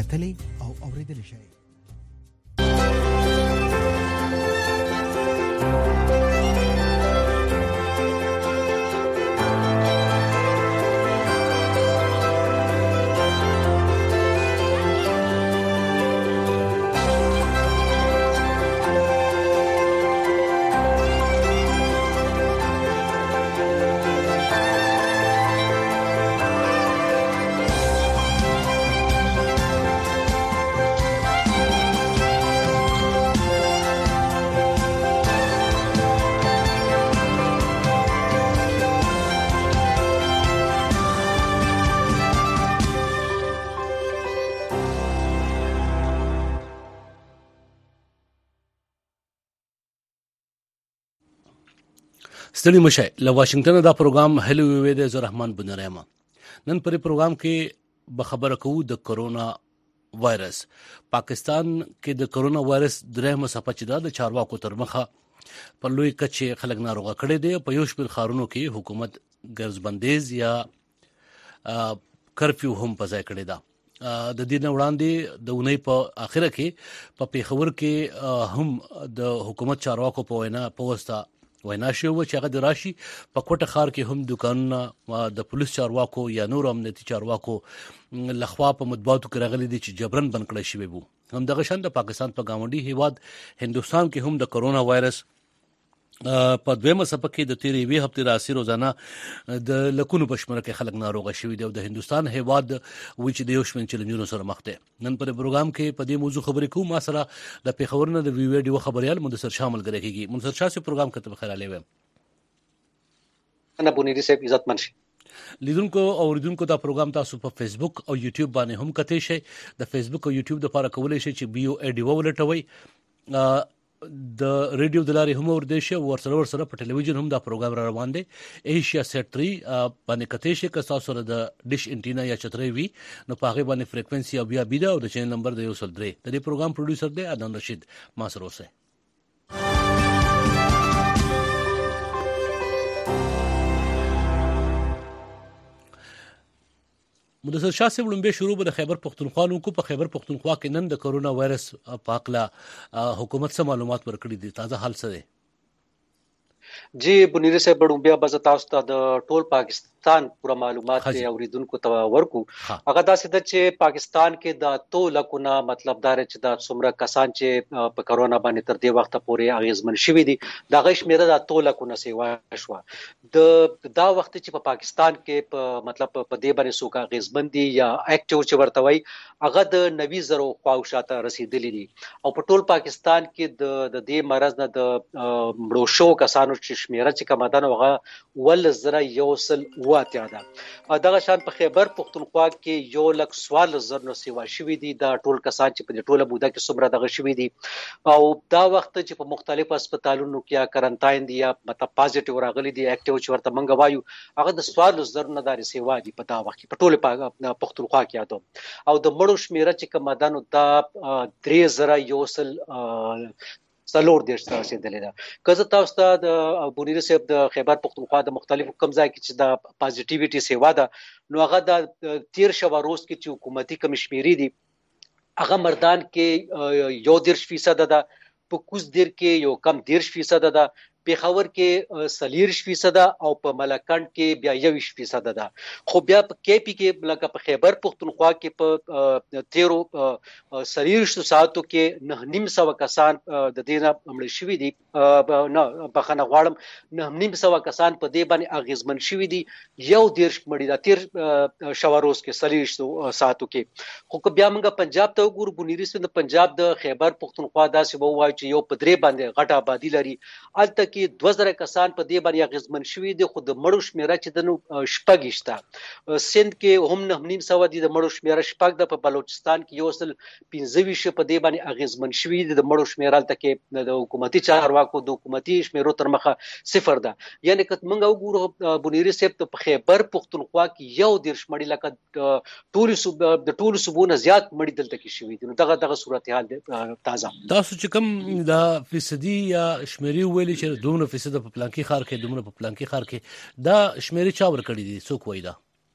کتلې او اوریدل شي. ستړي مشه له واشنگټن دا پروګرام هلو وی د زه رحمان بنرحمه. نن پر پروګرام کې به خبره کوو د کرونا وایرس. پاکستان کې د کرونا وایرس درېمه څپه چې د چارواکو تر مخه په لوی کچې خلک ناروغه کړي دي. په یو شمېر ښارونو کې حکومت ګرځبندیز یا کرفیو هم په ځای کړی ده. د دې نه وړاندې د اونۍ په اخره کې په پیښور کې هم د حکومت چارواکو په واسطه وینا شوی و چې هغه د راشي په کوټه ښار کې هم دکانونه د پولیس چارواکو یا نور امنیتي چارواکو لخوا په مطبوعاتو کې راغلي دي چې جبرن بند کړی شوی وو. همدغه شان د پاکستان په ګاونډي هیواد هندوستان کې هم د کرونا وایرس په دویمه څپه کې د تیرې یوې هفتې راهیسې روزانه د لکونو په شمېر کې خلک ناروغه شوي دي او د هندوستان هیواد وایي چې د یو شمېر چیلنجونو سره مخ دی. نن پر پروګرام کې په دې موضوع خبرې کوو. ما سره د پېښور نه د وی ویډیو خبريال منصر شاه ملګری کېږي. منصر شاه سي پروګرام کته بخیر علي ویم. انا بونیری صاحب عزت منشي لیدونکو او اوریدونکو دا پروګرام تاسو په فیسبوک او یوټیوب باندې هم کتئ شئ. د فیسبوک او یوټیوب د لپاره کولای شئ چې بیو ایډیو ولټوي. د ریډیو د لارې هم اوردی شي. ورسره په ټلویزیون هم دا پروګرام را روان دی. ایشیا سیټ 3 باندې کتئ شئ. که تاسو سره د ډیش انټینا یا چترۍ وي نو په هغې باندې فریکوینسي او بیا بیده او د چینل نمبر د 103. د دې پروګرام پروډیوسر دی عدنان رشید. ما سره اوسئ. مدثر شاه صاحب لومبه شروع به د خیبر پختونخوا نو کو. په خیبر پختونخوا کې نن د کرونا وایرس په اړه حکومت څه معلومات ورکړي دي؟ تازه حال څه دی؟ جی بنیری صاحب بڑو بیا بز تاسو ته د ټول پاکستان پورا معلومات دی اوریدونکو ته ورکو. هغه داسې ده چې پاکستان کې د تولکونه مطلب دار چې د څومره کسان چې په کرونا باندې تر دې وخت پورې اغیزمن شوي دي دا غي شمیره د تولکونه سیوا شو. د دا وخت چې په پاکستان کې په مطلب په دې باندې سوکا اغیزمن دي یا اکټیو چې ورته وای هغه د 90,000 خواوشاته رسیدلې دي او په ټول پاکستان کې د دې مرز نه د مړو شو کسانو چې شمیره چې کمادان هغه ول زره یوسل واته ده. دغه شان په خیبر پختونخوا کې 1,14,000 نو سیوا شوي دي. دا ټول کسان چې په ټوله بوده کې څومره دغه شوي دي او دا وخت چې په مختلفو هسپتالونو کې یا کرنټاین دي یا مطلب پازیټیو راغلي دي اکټیو چې ورته منګ وایو هغه د 14,000 نه داري سیوا دي په دا وخت کې په ټوله پختونخوا کې یادو او د مړو شمیره چې کمادانو دا 3,000 یوسل سلور دیش ته رسیدلې ده. که زه تاسو ته د بونیری صاحب د خیبر پختونخوا د مختلفو کم ځای کې چې د پازیټیویټي سیوا ده نو هغه د 13 روز کې چې حکومتي کمشمیري دي هغه مردان کې 1% ده په کوز دیر کې یو کم 10% ده پیښور کې 40% او په ملکند کې بیا 21% ده. خو بیا په کیپی کې لکه په خیبر پختونخوا کې په 13 ساعتو کې 9.5 کسان د دینه مړ شوي دي. نه بخنه غواړم 9.5 کسان په دې باندې اغیزمن شوي دي. یو 10 مړي دا 13 شواروز کې 40 ساعتو کې. خو بیا موږ پنجاب ته وګورو بونیری سند پنجاب د خیبر پختونخوا داسې وایي چې یو په درې باندې غټه آبادی لري. الته کې 2000 کسان په دې باندې غزمن شوي دي. خو د مړو شمیره چې د نو شپږشته سند کې هم 9.5 دي. د مړو شمیره شپږ د په بلوچستان کې یو سل 15 په دې باندې غزمن شوي دي. د مړو شمیره الته کې د حکومتي چارواکو د حکومتي شمیرو تر مخه صفر ده. یعنی که موږ وګورو بونیری صاحب ته په خیبر پختونخوا کې یو 10 مړي لکه ټول صوبونه زیات مړي دلته کې شوي دي. نو دغه صورتحال تازه تاسو چې کوم دا فیصدي یا شمیري ویلي چې 2% په پلانکی خار کې دومره په پلانکی خار کې دا شمیري چا ور کړی دي څوک وای دا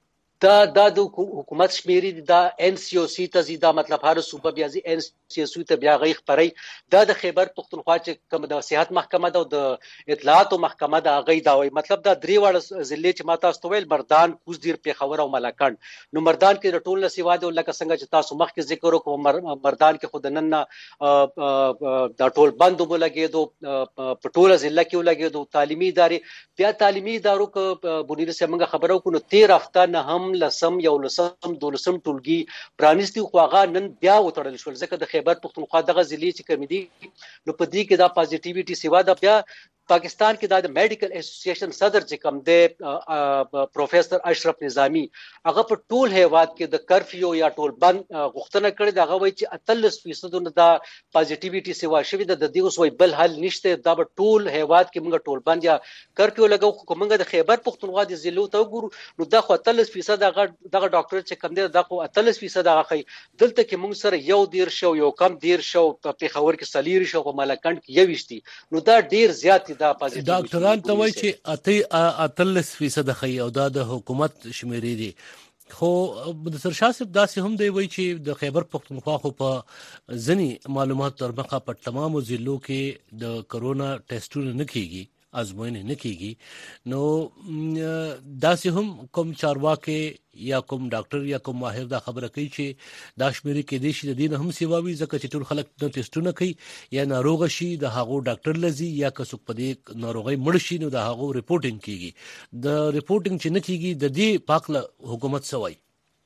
دا د حکومت شمیري دا NCOC ته زی دا مطلب هر صوبه بیا زی NCOC ته بیا غي خبري دا د خیبر پختونخوا چې کوم د صحت محکمه ده او د اطلاعات محکمه ده غي دا وي مطلب دا درې وړ ضلع چې ماته استویل مردان کوزدیر پیښور او ملاکنډ نو مردان کې د ټول نسیوا ده لکه څنګه چې تاسو مخکې ذکر وکړو مردان کې خود نن دا ټول بند ولګېدو په ټول ضلع کې ولګېدو تعلیمي ادارې بیا تعلیمي ادارو ک بنیر سره موږ خبرو کو نو 13 هفته نه هم لسم یو لسم دولسم ټولګي پرانیستي خو هغه نن بیا وتړل شول ځکه د خیبر پختونخوا دغه ضلع چې کمی دي نو په دې کې دا پازیټیویټي سیوا ده بیا پاکستان کې د میډیکل اسوسییشن صدر چې کوم دی پروفیسور اشرف نظامی هغه په ټول هیواد کې د کرفیو یا ټول بند غوښتنه کړې دا غوي چې 38% د پازیټیویټي سیوا شوی د دې اوس وی بل حل نشته دا په ټول هیواد کې موږ ټول بند یا کرفیو لګو خو موږ د خیبر پختونخوا د ضلعو ته وګورو نو دا خو 38% دغه ډاکټر چې کوم دی دا خو 38% هغه خي دلته کې موږ سره یو دیر شو یو کم دیر شو په پیښور کې سلیر شو په ملکند کې یوشتي نو دا ډیر زیات ډاکټران ته وایي چې 38% خي او دا د حکومت شمیرې دي خو د سرشاسب داسې هم دی وایي چې د خیبر پختونخوا خو په ځنی معلومات تر مخه په تمامو ضلعو کې د کرونا ټیسټونه نه کیږي ازموینه نه کیږي نو داسې هم کوم چارواکي یا کوم ډاکټر یا کوم ماهر دا خبره کوي چې دا شمیرې کې دي چې د دین هم سیواوي ځکه چې ټول خلک د ټیسټونه کوي یا ناروغ شي د هغو ډاکټر لزي یا کڅوک په دې ناروغي مړ شي نو د هغو ریپورټینګ کیږي د ریپورټینګ چې نه کیږي د دې پاکله حکومت سوای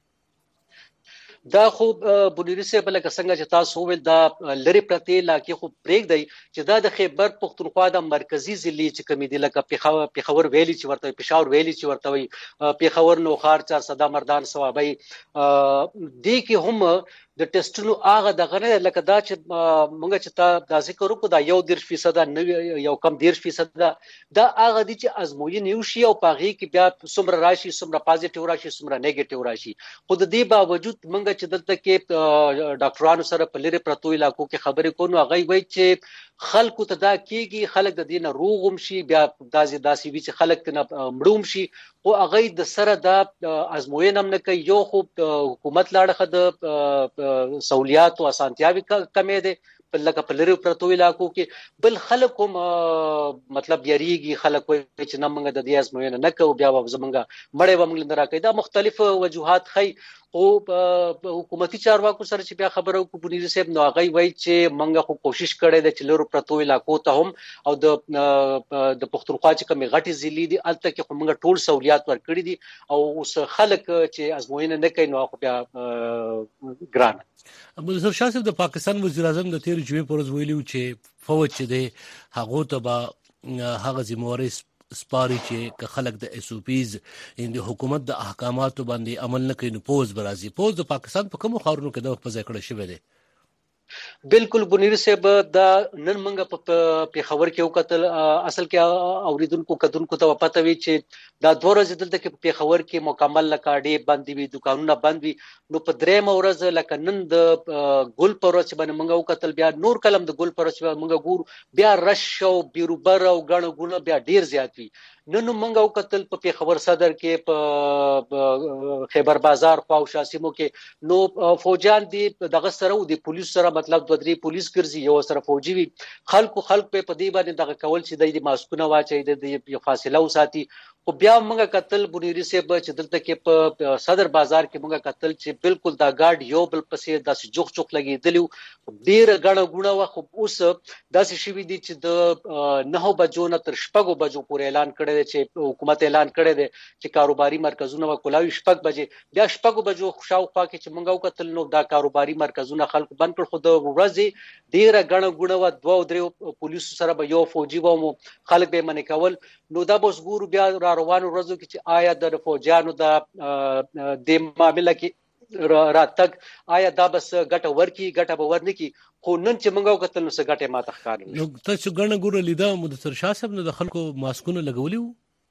دا خو بنيري سه بل څنګه چې تاسو ول دا لری پرتی علاقې خو پریک دی چې دا د خیبر پختونخوا د مرکزی ضلع چې کمی دی لکه پیښور ویلي چې ورته پېښور ویلي چې ورته وي پیښور نوخار 400 مردان ثوابي دی کې هم د ټیسټونو هغه دغه نه لکه دا چې مونږ چې تا د ذکر وکړو دا 1% نه یو کم 10% دا هغه دي چې ازموینه یو شی او پاغي کې بیا سمره راشي سمره پازیټیو راشي سمره نیگیټیو راشي خو د دې باوجود مونږ چې دلته کې ډاکټرانو سره په لری پرتو علاقو کې خبرې کوو هغه وایي چې خلکو ته دا کیږي خلک د دینه روغم شي بیا داسې وی چې خلک نه مړوم شي او هغه د سره د ازموینه هم نه کوي یو خو حکومت لاړه د سہولیات او اسانتیاوي کمې ده لکه په لری پرتو علاقو کې بل خلک هم مطلب یریږي خلک وایي چې نه موږ د دې ازموینه نه کوو بیا زمونږه مړې ومنګل نه راکې دا مختلف وجوهات خي او حکومتي چارواکو سره چې بیا خبرو کو بنيري صاحب نو هغه وایي چې موږ خو کوشش کړې ده چې لری پرتو علاقو ته هم او د پختونخوا چې کومه غټي ضلع دي الته کې موږ ټول سہولیات ورکړي دي او اوس خلک چې ازموینه نه کوي نو خو بیا ګران ابوالنصر شاه صاحب د پاکستان وزیر اعظم د 13 جمعې پر ورځ ویلو چې فوج چې دی هغه ته به هغه ذمہواری سپاری چې خلک د SOPs د حکومت د احکاماتو باندې عمل نه کوي نو پوز برازي پوز د پاکستان په کوم خارونو کې د په ځای کړه شوی دی بالکل بنيري صاحب دا نن منګه په پیښور کې وکتل اصل کې اوریدونکو کدونکو ته پته وی چې دا دوه ورځې دلته کې په پیښور کې مکمل لکاډي بند وي دکانونه بند وي نو په درېم ورځ لکه نن د ګل پروچ باندې منګه وکتل بیا نور کلم د ګل پروچ منګه ګور بیا رش او بیروبر او غڼ غونه بیا ډیر زیات وي نن منګه وکتل په پیښور صدر کې په خیبر بازار خو شاسمو کې نو فوجان دي دغه سره د پولیس سره مطلب دوه درې پولیس ګرځي یو سره فوجي وي خلک په دې باندې دغه کول چې د ماسکونه واچي د فاصله وساتي خو بیا موږ قتل بنيري صاحب چې دلته کې په صدر بازار کې موږ قتل چې بالکل دا ګاډ یو بل پسې داسې جوخ چوک لګیدلو ډیر غړ غونه وخت اوس داسې شوی دي چې د 9 بجو نه تر 6 بجو پورې اعلان کړی دی چې حکومت اعلان کړی دی چې کاروباري مرکزونه وکولاوي 6 بجې بیا 6 بجو شاوخوا کې چې موږ وکتل نو دا کاروباري مرکزونه خلک بند کړ خو د ورځې ډیر غړ غونه و دوه درې پولیسو سره به یو فوجي و خلک به منې کول نو دا بس ګورو بیا روانو ورځو کې چې آیا د فوجانو د معاملې کې راتګ آیا دا بس ګټه ورکی ګټه به ورنکي خو نن چې موږ وکتل نو څه ګټه ماته ښکار نو تاسو ګڼه ګوره لیدا مدثر شاه صاحب نو د خلکو ماسکونه لګولي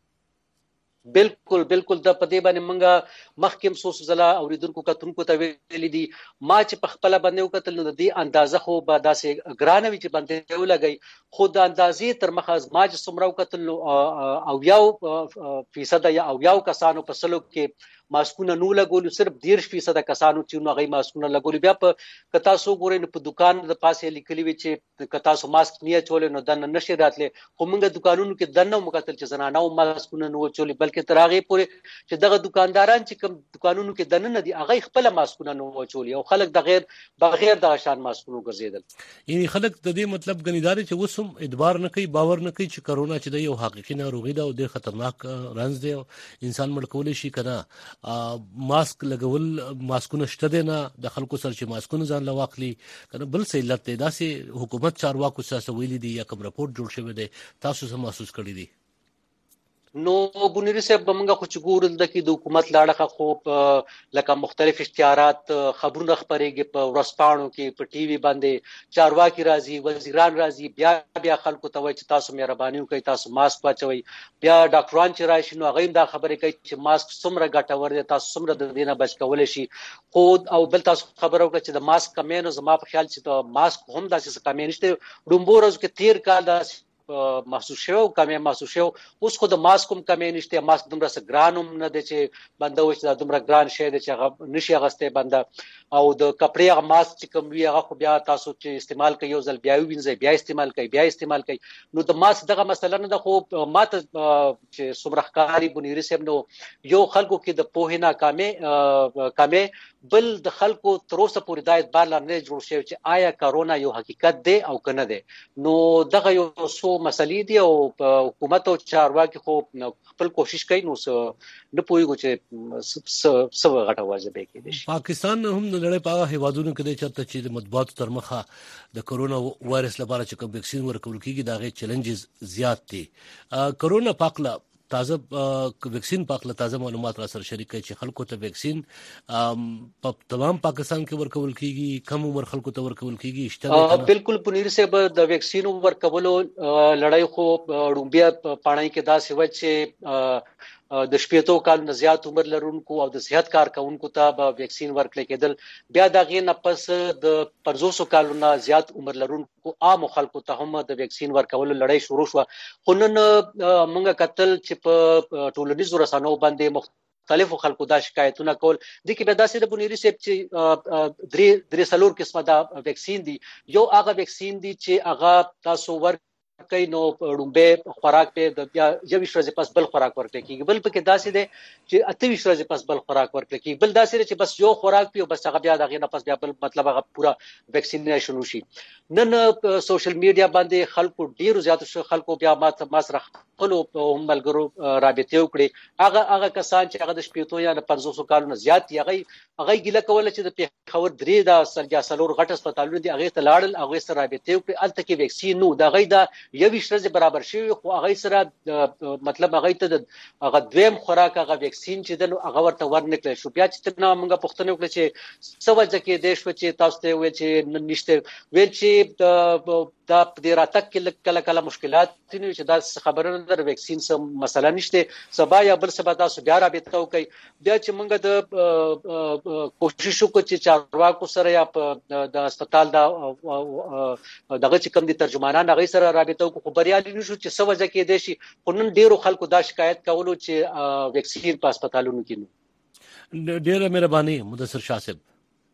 بالکل د پدې باندې منګه مخکم سوس زلا اوریدونکو کتونکو ته ویلې دي ما چې په خپل باندې وکتل نو د دې اندازه خو به داسې ګرانوي چې باندې ولګي خو د اندازې تر مخه ما چې سمرو کتل نو او یو فیصد یا او یو کسانو په سلو کې ماسکونه نو لګول، صرف 10% کسانو چې نو غي ماسکونه لګول. بیا په کتا سو ګورې نو په دکان د پاسه لیکلي وي چې کتا سو ماسک نه چولې نو دنه نشي راتله. خو موږ دکانونو کې دنه مقتل چې زنانه او ماسکونه نو چولې، بلکې تراغه پورې چې دغه دکانداران چې کوم دکانونو کې دنه نه دي هغه خپل ماسکونه نو چولې، او خلک د بغیر د شان ماسکونو ګرځیدل. یعنی خلک د دې مطلب غنیدار چې وسم ادبار نه کوي، باور نه کوي چې کرونا چې د یو حقیقي ناروغي ده او ډېر خطرناک رنځ دی، انسان مړ کولی شي کنه. ماسک لګول ماسکونه شته دي نه د خلکو سره چې ماسکونه ځان لواخلي کنه بل څه علت دی. داسې حکومت چارواکو سره ویلي دي یا کوم رپورت جوړ شوی دی، تاسو څه محسوس کړی دي؟ نو بنيري صاحب بمنګه خو چې ګورل د کی د حکومت لاړه خو لکه مختلف اشتهارات خبرونه خبرېږي په ورسپانو کې، په ټي وي باندې چارواکي راځي، وزیران راځي، بیا خلکو ته وایي چې تاسو مهرباني وکړئ، تاسو ماسک واچوئ. بیا ډاکټران چې راشي نو هغه دا خبرې کوي چې ماسک څومره ګټور دی، تاسو څومره د دې نه بچ کولای شي. خو او بل تاسو خبره وکړه چې د ماسک کمینو، زما په خیال چې د ماسک هم داسې کمین نشته. ډومبورز کې 13 کال دا محسوس شو کمې محسوس شو. اوس خو د ماسک هم کمې نشته، ماسک دومره څه ګران هم نه دی چې بنده وي چې دومره ګران شی دی چې هغه نشي اغسته بنده. او د کپړې هغه ماسک چې کوم وی هغه خو بیا تاسو چې استعمال کوي یو ځل بیا وینځي، بیا استعمال کوي. نو د ماسک دغه مسله نه ده. خو ماته چې سمرخکاری بنيري صاحب نو یو خلکو کې د پوهې ناکامې، بل د خلکو تر اوسه پورې دا اعتبار نه جوړ شوی چې آیا کرونا یو حقیقت دی او کنه دی. نو دغه یو څو مسلې دي او حکومت او چارواکي خو خپل کوشش کوي، نو نه پوهیږي چې څه غټه واجب کې دي. پاکستان هم د نړۍ په هغه هیوادونو کې د چرته چې د مطبوعاتو تر مخه د کرونا وایرس لپاره چې کوم ویکسین ورکول کیږي دا غي چیلنجز زیات دي. کرونا پاکله تازه ویکسین پاکله تازه معلومات را سره شریک کړي چې خلکو ته ویکسین په تمام پاکستان کې ورکول کیږي، کم عمر خلکو ته ورکول کیږي اشته؟ بالکل پنیر صاحب د ویکسین ورکولو لړۍ خو رومبیا پاڼای کې دا سوي چې د 18 کال زیات عمر لرونکو او د صحت کارکونکو ته به ویکسین ورکړل کېدل. بیا دا غي نه پس د 500 کالونو زیات عمر لرونکو عام خلکو ته هم د ویکسین ورکولو لړۍ شروع شو. خو نن موږ کتل چې په ټولنیزو رسنیو باندې مختلفو خلکو دا شکایتونه کول دي کې به داسې د بنيري صاحب چې درې سلور قسمه دا ویکسین دي. یو هغه ویکسین دي چې هغه تاسو کوي نو رومبه خوراک په د بیا 24 ورځې پس بل خوراک ورکړي کیږي. بل پکې داسې دی چې 28 ورځې پس بل خوراک ورکړي کیږي. بل داسې دی چې بس یو خوراک پیو بس هغه بیا دغه نه پس بیا بل مطلب هغه پورا ویکسینیشن وشي. نن سوشل میډیا باندې خلکو ډیرو زیاتو خلکو بیا ما سره خپل هم ملګرو رابطه وکړي. هغه کسان چې هغه د 15 یا 500 کالونو زیات دي هغه ګیله کوله چې د پیښور درې د سرجا سلور غټ هسپتالونو دي هغه ته لاړل، هغه سره رابطه وکړي. الته کې ویکسین نو دا غي دا یو ورځ برابر شي. خو هغه سره مطلب هغه ته هغه دویم خوراک هغه ویکسین چې دنو هغه ورته ورنکړل شو. بیا چې تنه موږ پښتنه وکړه چې سوځه کې دیش و چې تاسو ته ویل چې نشته ویل چې دا په دې راتک کې کله مشکلات دي چې دا خبره نه در ویکسین سم مسله نشته. سبا یا بل سبا تاسو بیا رابطه وکړئ. بیا چې موږ د کوشش وکړو چې چارواکو سره یا د هسپتال دغه چې کوم دي ترجمانان هغه سره رابطه وکړو، خو بریالي نشو چې سوځه کې دي شي. خو نن ډیرو خلکو دا شکایت کولو چې ویکسین په هسپتالونو کې نو. ډیره مهرباني مدثر شاه صاحب.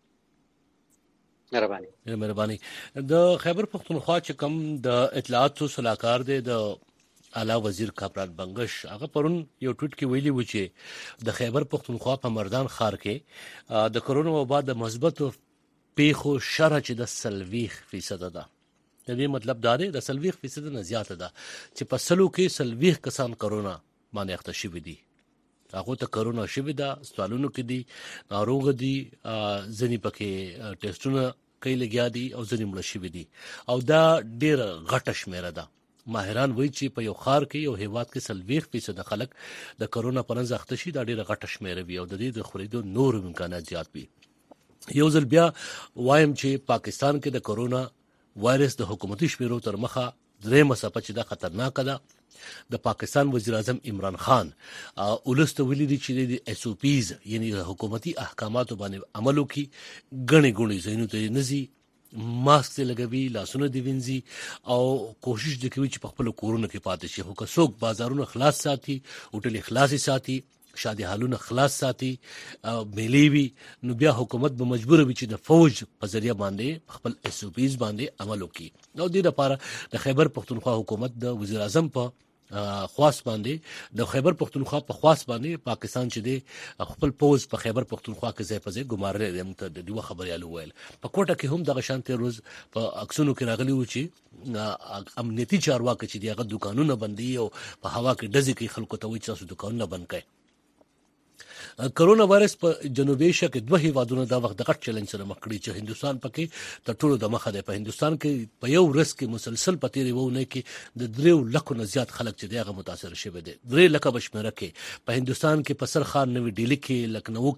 مهرباني. د خیبر پختونخوا چې کوم د اطلاعاتو صلاحکار دی د اعلی وزیر کاپرال بنگش هغه پرون یو ټویټ کې ویلي و چې د خیبر پختونخوا په مردان ښار کې د کرونا وبا د مثبتو پیښو شرح چې د 30% ده. د دې مطلب دا دی د 30% نه زیاته ده چې په سلو کې 30 کسان کرونا باندې اخته شوي دي. هغه ته کرونا شوی ده، سوالونو کې دي، ناروغ دي، ځنی پکې ټیسټونه کوي لګیا دي او ځنی مړ شوي دي. او دا ډیر غټه شمیره ده. ماهران وایي چې په یو خار کې یو هیواد کې 30% خلک د کرونا په ننځ اخته شي دا ډیره غټه شمیره وي او د دې د خورېدو نور امکانات زیات وي. یو ځل بیا وایم چې پاکستان کې د کرونا وایرس د حکومتي شمیرو تر مخه درېمه څپه چې دا خطرناکه ده. د پاکستان وزیر اعظم عمران خان ولسته ویلي دي چې د SOPs یعنی د حکومتي احکاماتو باندې عمل وکړي. ګڼې ګڼې ځایونو ته نزي، ماسک لګوي، لاسونه دی وینځي او کوشش وکوي چې په خپل کورونو کې پاتې شي. خو که څوک بازارونه خلاص ساتي، هوټل خلاص ساتي، شادي حالونه خلاص ساتي مليوي نو بیا حکومت به مجبور وي چې د فوج په ذریعہ باندې خپل اس او پیز باندې عمل وکړي. نو د لپاره د خیبر پختونخوا حکومت د وزیر اعظم په خواص باندې د خیبر پختونخوا په خواص باندې پاکستان چې د خپل پوز په خیبر پختونخوا کې ځای په ځای ګمارل دي. مت د دوه خبريالو ویل په کوټه کې هم د شانتي روز په اکسونو کې راغلي و چې امنیتي چارواکي چې دغه دکانونه بندي او په هوا کې ډزې کوي خلکو ته وایي چې دکانونه بند کړي. کرونا وایرس په جنوبي ایشیا کې دوه هیوادونو دا وخت د غټ چیلنج سره مخ کړي چې هندستان پکې تر ټولو د مخه دی. په هندستان کې په یو ورځ کې مسلسل پتیری وونه کې د 3 لکو نه زیات خلک چې دغه متاثر شوه دي. 3 لکه بشمیره کې په هندستان کې په سرخان نوې ډیلی کې لکنو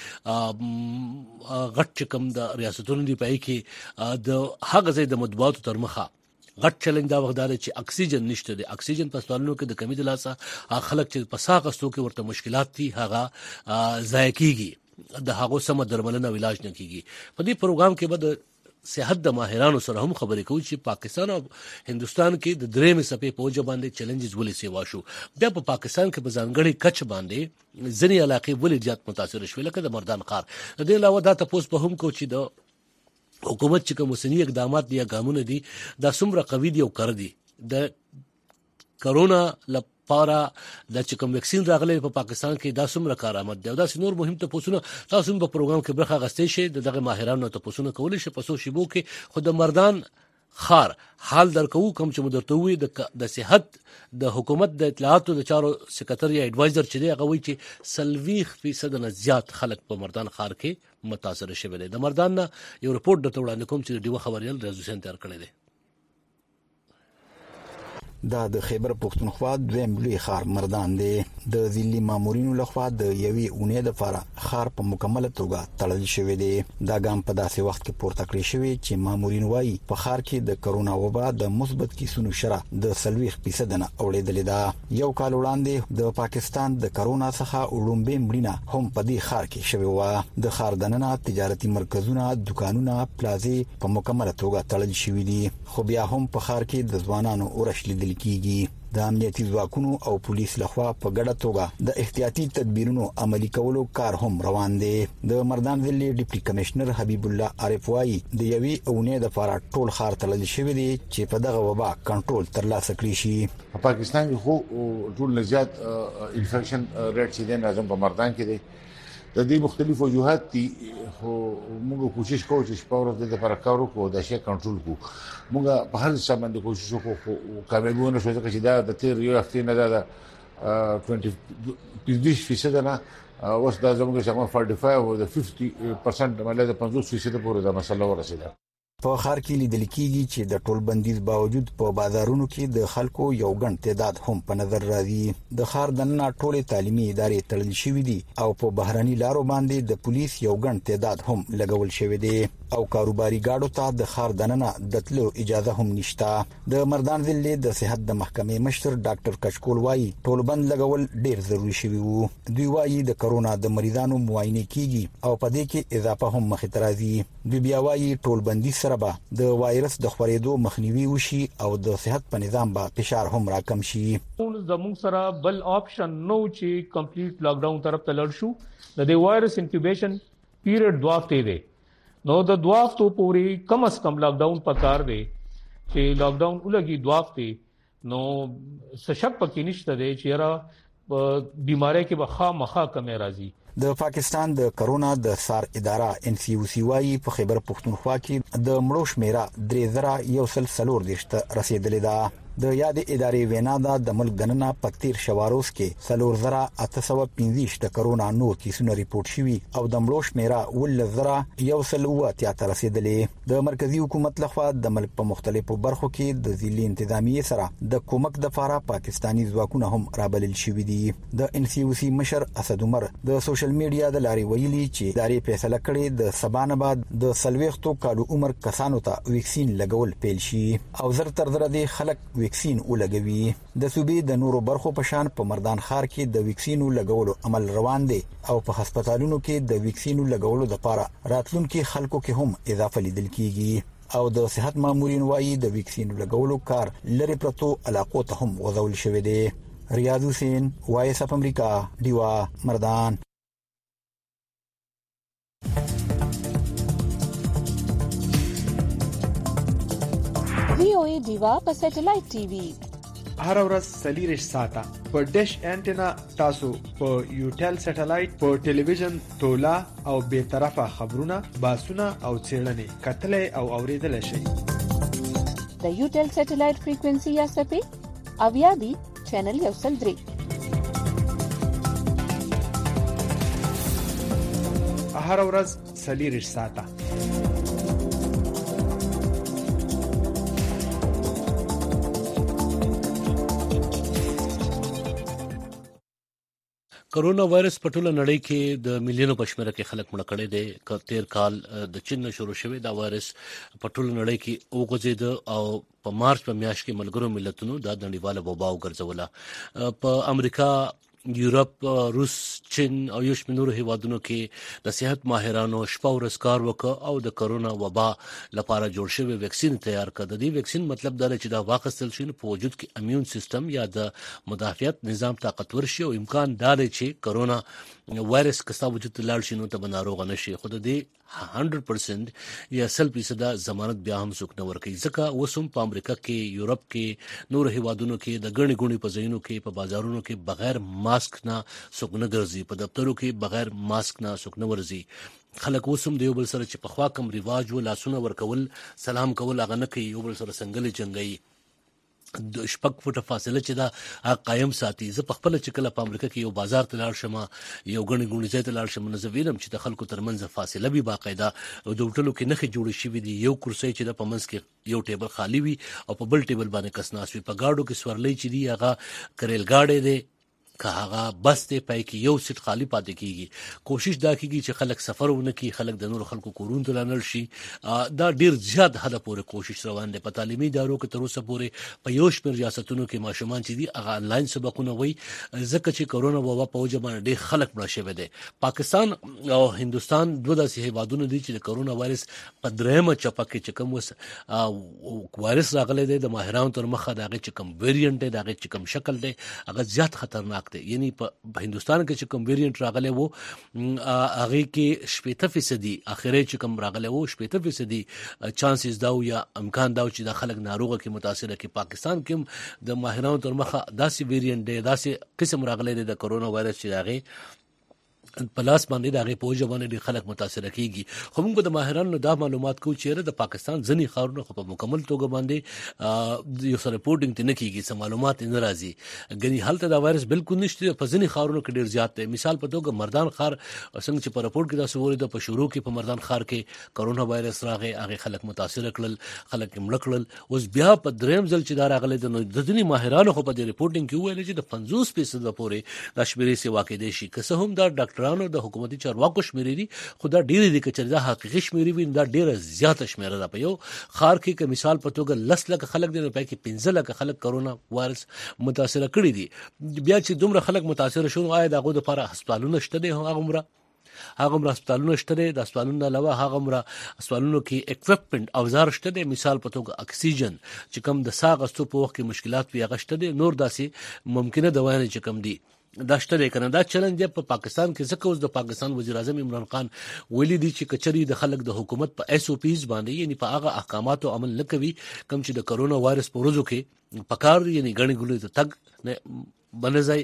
کې غټ کم د ریاستونو دی پای کې د هغه ځای د مطبوعاتو تر مخه غټ چیلنج دا وخت دی چې اکسیجن نشته دی. اکسیجن په سوالونو کې د کمی د لاسه خلک چې په ساغستو کې ورته مشکلات دي هغه ضایع کیږي د هغه سم درملنه علاج نه کیږي. په دې پروګرام کې به د صحت د ماهرانو سره هم خبرې کوي چې پاکستان او هندستان کې د درېمې صفې په وجه باندې چیلنجز ولې سیوا شو. بیا په پاکستان کې په ځانګړي کچ باندې ځینې علاقې ولې زیات متاثر شوې لکه د مردان ښار. د دې علاوه دا تاسو په هم کو چې د حکومت چې کوم سنی اقدامات دي یا ګامونه دي دا څومره قوي دي او کړ دي. د کرونا لپاره د چې کوم ویکسین راغلی په پاکستان کې دا څومره کارآمد دی او دا نور مهم تاسو تاسو په پروګرام کې برخه غستې شي دغه ماهرانو تاسو کولای شي په سو شیبو کې خود مردان خار حال درکو کوم چې مدرته وي د صحت د حکومت د اطلاعاتو د چارو سکرټری یا ایڈوایزر چې دی هغه وی چې 30% نه زیات خلک په مردان خار کې متاثر شوی دي. د مردان یو رپورت د توړاندې کوم چې دیو خبريال رضا حسین تیار کړی دی. دا د خیبر پختونخوا دویم لوی خار مردان دی. د ځلي مامورینو لخوا د یوې اونۍ لپاره خار په مکمله توګه تړل شوی دی. دا ګام په داسې وخت کې پورته کړی شوی چې مامورین وایي په خار کې د کرونا وبا د مثبت کیسونو شره د 40% نه اوریدلې ده. یو کال وړاندې د پاکستان د کرونا څخه وړومبې مړینه هم په دې خار کې شوی و. د خار دننه تجارتي مرکزونه دکانونه پلازې په مکمله توګه تړل شوی دي خو بیا هم په خار کې د ځوانانو اورش لیدل کیږي. د امنیتي ځواکونو او پولیس لخوا په ګډه توګه د احتیاطي تدبیرونو عملي کولو کار هم روان دی. د مردان ضلع ډیپټي کمشنر حبیب الله عارف وايي د یوې اونۍ لپاره ټول خار تړل شوی دی چې په دغه وبا کنټرول ترلاسه کړي شي. په پاکستان کې خو ټول زیات انفیکشن ریټ چې دی نظم په مردان کې دی. د دې مختلف وجوهات دي خو موږ کوشش کوو چې په ورته د لپاره کار وکړو د شي کنټرول کوو. موږ په هر څه باندې کوشش وکړو خو کامیابونه شو چې دا د تیر یو هفته نه دا 20% نه اوس دا زموږ څنګه 45 او د 50% مله د 50% پورې دا مسله ورسېده. په خار کې لیدل کېږي چې د ټول بندیز باوجود په بازارونو کې د خلکو یو ګڼ تعداد هم په نظر راځي. د خار دننه ټول تعلیمي ادارې تړل شوې دي او په بهراني لارو باندې د پولیس یو ګڼ تعداد هم لګول شوی دی او کاروباري ګاډو ته د خار دننه د تلو اجازه هم نشته. د مردان ضلع د صحت د محکمې مشر ډاکټر کچکول وايي ټول بند لګول ډیر ضروری شوی وو. دوی وايي د کرونا د مریضانو معاینه کیږي او په دې کې اضافه هم مخ ته راځي. دوی بیا وايي ټول بندي سره به د وایرس د خورېدو مخنیوي وشي او د صحت په نظام به فشار هم راکم شي. زموږ سره بل آپشن نو چې کمپلیټ لاک ډاون طرف ته لړ شو. د دې وایرس انکیوبیشن پیریډ 2 هفته دی. نو د 2 هفتو پورې کم از کم لاک ډاون پکار دی چې لاک ډاون ولګي 2 هفته نو شک پکې نشته دی چې را بیماری کې به خامخا کمی راځي. د پاکستان د کرونا د سار اداره NCOC وايي په خیبر پختونخوا کې د مړو شمیره 3140 رسیدلې ده. د یاد ادارې وینا ده د ملک دننه پکتیر شواروس کې 4815 د کرونا نور کیسونه ریپورت شوي او د مړو شمیره 11100 رسیدلې. د مرکزی حکومت لخوا د ملک په مختلفو برخو کې د ضلعي انتظامیه سره د کومک د لپاره پاکستانی ځواکونه هم رابلل شوي دي. د NCOC مشر اسد عمر د سوشل میډیا د لارې ویلي چې ادارې فیصله کړې د سبا نه بعد د 40 کالو عمر کسانو ته ویکسین لګول پیل شي او زر تر زر د خلک ویکسین ولګوي. د صوبې د نورو برخو په شان په مردان ښار کې د ویکسینو لګولو عمل روان دی او په هسپتالونو کې د ویکسینو لګولو لپاره راتلونکي خلکو کې هم اضافه لیدل کیږي او د صحت مامورین وايي د ویکسینو لګولو کار لری پرتو علاقو ته هم غوړول شوی دی. ریاض حسین، وایس اف امریکا، دیوا مردان. VOA دیوا په سټلایټ ټي وي هر ورځ 40 ساعته په ډیش انټینا تاسو په یوټل سټلایټ په ټلویزیون تولا او به طرفه خبرونه باسونه او څېړنې کتلې او اوریدل شي. د یوټل سټلایټ فریکوئنسي یا سپې اویا دی چینل یو سل درې. هر ورځ 40 ساعته کرونا وایرس په ټوله نړۍ کې د میلیونو په شمېر کې خلک مړه کړي دي. تیر کال د چین نه شروع شوی دا وایرس په ټوله نړۍ کې وغځید او په مارچ په میاشت کې ملګرو ملتونو دا نړیواله وبا وګرځوله. په امریکا، یورپ، روس، چین او یو شمېر نورو هیوادونو کې د صحت ماهرانو شپه ورځ کار وکړ او د کرونا وبا لپاره جوړ شوی ویکسین تیار کړ. د دې ویکسین مطلب دا دی چې دا واخیستل شي په وجود کې امیون سیستم یا د مدافعت نظام طاقتور شي او امکان دا دی چې کرونا وایرس کستا وجود ته لاړ شي نو ته ناروغ نشي. خو د دې 100% یا 100% ضمانت بیا هم څوک نه ورکوي، ځکه اوس هم په امریکا کې، یورپ کې، نور هیوادونو کې د ګڼې ګوڼې په ځایونو کې، په بازارونو کې بغیر ماسک نه څوک نه ګرځي، په دفترو کې بغیر ماسک نه څوک نه ورځي. خلک اوس هم د یو بل سره چې پخوا کوم رواج و لاسونه ورکول، سلام کول، هغه نه کوي، یو بل سره څنګه جنګي. د شپږ فوټه فاصله چې دا قائم ساتي. زه په خپل چې کله په امریکا کې یو بازار ته لاړ شم، یو غني غونډې ځای ته لاړ شم، نو زه وینم چې د خلکو ترمنځ فاصله به باقاعده او د هوټلو کې نخې جوړې شوې دي. یو کرسي چې د پمنس کې یو ټیبل خالی وي او په بل ټیبل باندې کس ناست وي. په گاډو کې سورلې چې دی هغه کریل گاډي دي که هغه بس ته پای کې یو سیټ خالی پاتې کیږي. کوشش دا کیږي چې خلک سفر ونه کړي، خلک د نور خلکو کورونو ته لاندل شي. دا ډیر زیات حد پورې کوشش روان دي. په تعلیمي ادارو کې تر اوسه پورې په یو شمېر ریاستونو کې ماشومان چې دي هغه آنلاین سبقونه وایي، ځکه چې کرونا وبا په وجه باندې ډیر خلک مړه شوي دي. پاکستان او هندستان دوه داسې هیوادونه دي چې د کرونا وایرس په درېمه چپه کې چې کوم وایرس راغلی دی، د ماهرانو تر مخه د هغې چې کوم ویریانټ دی، د هغې چې کوم شکل دی، هغه زیات خطرناک دی. یعنی په هندستان کې چې کوم ویریانټ راغلی وو هغې کې 80% اخري چې کوم راغلی وو 80% چانسز دا یا امکان دا چې د خلک ناروغه کې متاثر کی. پاکستان کې د ماهرانو تر مخه داسې ویریانټ دی، داسې قسم راغلی دی د کرونا وایرس چې هغه پلاس باندې دغه پوجا باندې خلک متاثر کیږي. خو موږ د ماهرانو دا معلومات کو چې د پاکستان ځنی خارونه خو په مکمل توګه باندې یو سره ریپورټینګ ته نه کیږي، سم معلومات نه راځي. غني حالت دا وایرس بالکل نشته په ځنی خارونو کې ډیر زیات دی. مثال په توګه مردان خار څنګه چې په رپورټ کې دا سووري د په شروع کې په مردان خار کې کرونا وایرس راغی، هغه خلک متاثر کړل، خلک مړ کړل. اوس بیا په دریم ځل چې دا راغلی د ځنی ماهرانو خو په دې ریپورټینګ کې ویل چې د 50% پورې د شمیرې سي واقع دي شي. که څه هم دا ډاکټرانو د حکومتي چارواکو شمیرې دي، خو دا ډېرې دي که چېرې دا حقیقي شمیرې وي دا ډېره زیاته شمیره ده. په یو ښار کې که مثال په توګه 10 لکه خلک دي نو پای کې 15 لکه خلک کرونا وایرس متاثر کړي دي. بیا چې دومره خلک متاثر شون آیا دغه لپاره هسپتالونه شته دي؟ هغه هسپتالونه شته دي. د هسپتالونو علاوه هغه هسپتالونو کې اکوپمنټ اوزار شته دي. مثال په توګه اکسیجن چې کوم د ساه غستو په وخت کې مشکلات وي هغه شته دي. نور داسې ممکنه دوايانې چې کوم دي دا شته دی. کنه دا چیلنج دی په پاکستان کې، ځکه اوس د پاکستان وزیر اعظم عمران خان ویلي دی چې کچري د خلک د حکومت په SOPs باندې یعنی په هغه احکاماتو عمل نه کوي کوم چې د کرونا وایرس په ورځو کې پکار یعنی غني ګولې ته تګ نه بنځای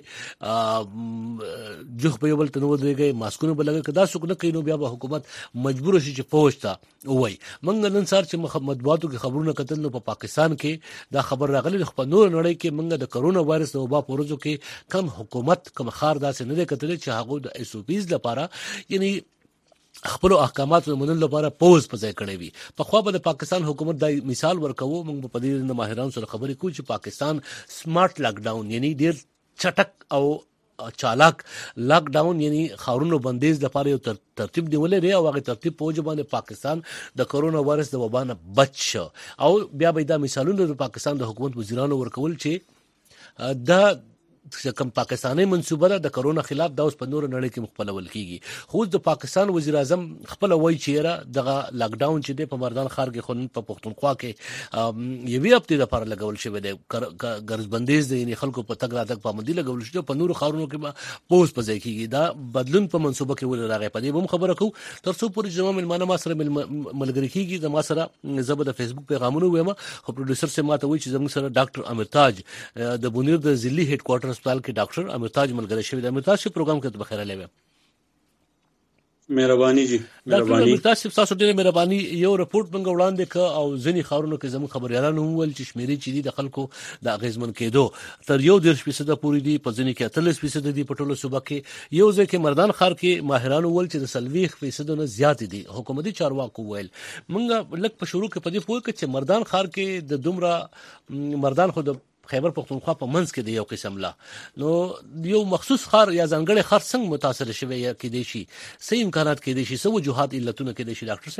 جوخ په یو بل تنو دیږي، ماسکونه بلګه کدا څوک نه کینو بیا به حکومت مجبور شي چې پوښتا وای. منګ نن سار چې مطبوعاتو کې خبرونه کتل نو په پاکستان کې دا خبر راغلی خو په نور نړۍ کې منګ د کرونا وایرس د وبا پروژو کې کم حکومت کم خار داسې نه کتل چې هغه د SOPs لپاره یعنی خپل احکامات منل لپاره پوز پځای کړی وي. په خو به د پاکستان حکومت د مثال ورکوو. موږ په دې د ماهرانو سره خبرې کوو چې پاکستان سمارټ لاک ډاون یعنی ډیر چټک او چالاک لاک ډاون یعنی خاورونو بندیز لپاره یو ترتیب نیولې دی او هغه ترتیب په وجه باندې پاکستان د کرونا وایرس د وبا نه بچ شو. او بیا به دا مثالونه د پاکستان د حکومت وزیرانو ورکول چې دا کوم پاکستاني منسوبه ده د کرونا خلاف دا اوس په نور نړۍ کې مخبلول کیږي. خو د پاکستان وزیر اعظم خپل وایي چې را دغه لاک ډاون چې د په مردان ښار کې خونن په پښتونخوا کې یوې هفته لپاره لګول شوی دی ګرځ بندیز دی، یعنی خلکو په تګ راتګ پابندي لګول شوی، په نورو ښارونو کې به پوز پځای کیږي. دا بدلون په منسوبه کې ول راغی. په دې هم خبره کوو ترڅو پورې جمع ملمانه ما سره ملګری کیږي. د ما سره زبر د فیسبوک پیغامونه وایم، خو پروډوسر سره ماته وایي چې زموږ سره ډاکټر امرتاج د بونیر د ضلعي هډ کوارټر هسپتال کې ډاکټر امرتاج ملګری شوی دی. امرتاج په پروګرام کې بخیر لوي. مهرباني جی، مهرباني. امرتاج تاسو ډیره مهرباني. یو رپورت منګ وړاندې ک او ځنی خارونو کې زموږ خبريالانو ول چې شمیرې چې دي د خلکو د غیزمن کېدو تر 1% پورې دي، په ځنی کې 43% دي په ټولو صوبه کې. یو ځکه مردان خار کې ماهرانو ول چې د 40% نه زیات دي. حکومتي چارواکو ویل منګ لک په شروع کې په دې پوه چې مردان خار کې د دومره مردان خو د خیبر پختونخوا په منځ کې دی یو قسم لا نو یو مخصوص خار یا ځنګړی خار څنګه متاثر شوی یا کې دي شي صحیح امکانات کې دي شي سو وجوهات علتونه کې دي شي ډاکټر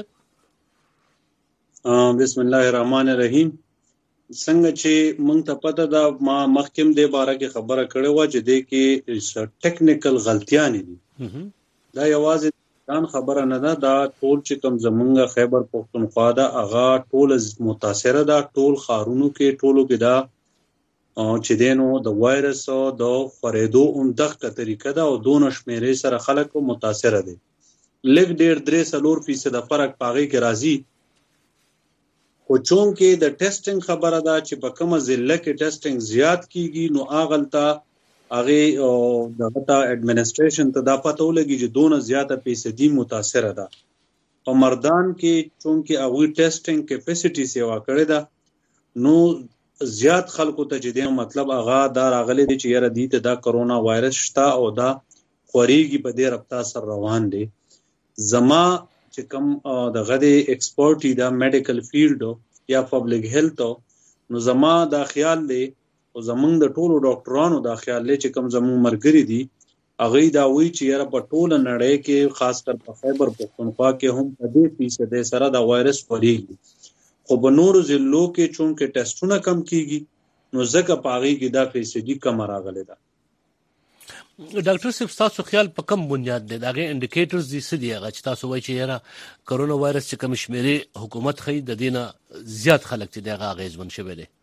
صاحب. بسم الله الرحمن الرحیم. څنګه چې مونږ ته پته دا ما مخکم د باره کې خبره کړې و چې د کې ټیکنیکل غلطیاں دي. دا یوازې ځان خبره نه ده، دا ټول چې کوم زمونږ خیبر پختونخوا دا اغا ټول متاثر ده. ټول خارونو کې ټولو کې دا چې دینو د وایرس او د خورېدو دغه طریقه ده او دونه شمیرې سره خلک متاثر دي. لږ ډېر 3-4% فرق پاغي کې راځي. خو چون کې د ټیسټینګ خبره ده چې په کومه ضلع کې ټیسټینګ زیات کیږي نو اغلتا هغه دغه اډمنسټریشن ته دا پته ولګي چې دونه زیاته فیصدي متاثر ده. په مردان کې چون کې هغه ټیسټینګ کیپاسټي سیوا کړې ده نو زیات خلکو ته چې دی مطلب اغا دا راغلي دي چې یاره دي ته دا کرونا وایرس شته او دا خوريږي په دې رفتار سره روان دي. زما چې کوم د غدي ایکسپورټي دا میډیکل فیلډ یا پبلک هیلث نو زما دا خیال دی او زمونږ د ټولو ډاکټرانو دا خیال دی چې کوم زمونږ مرګري دي اغه دا وی چې یاره په ټوله نړۍ کې خاص کر په خیبر پختونخوا کې هم په 10% سره دا وایرس خوريږي. خو په نورو ضلعو کې چون کې ټیسټونه کم کیږي نو ځکه پاغي کې دا فیصدي کم راغلی ده. ډاکټر صاحب تاسو خیال په کم بنیاد دی دغه انډیکیټرز دي څه دی هغه چې تاسو وایي چې یاره کرونا وایرس چې کم شمیرې حکومت خي د دینه زیات خلک چې دغه غیزمن شوی دي؟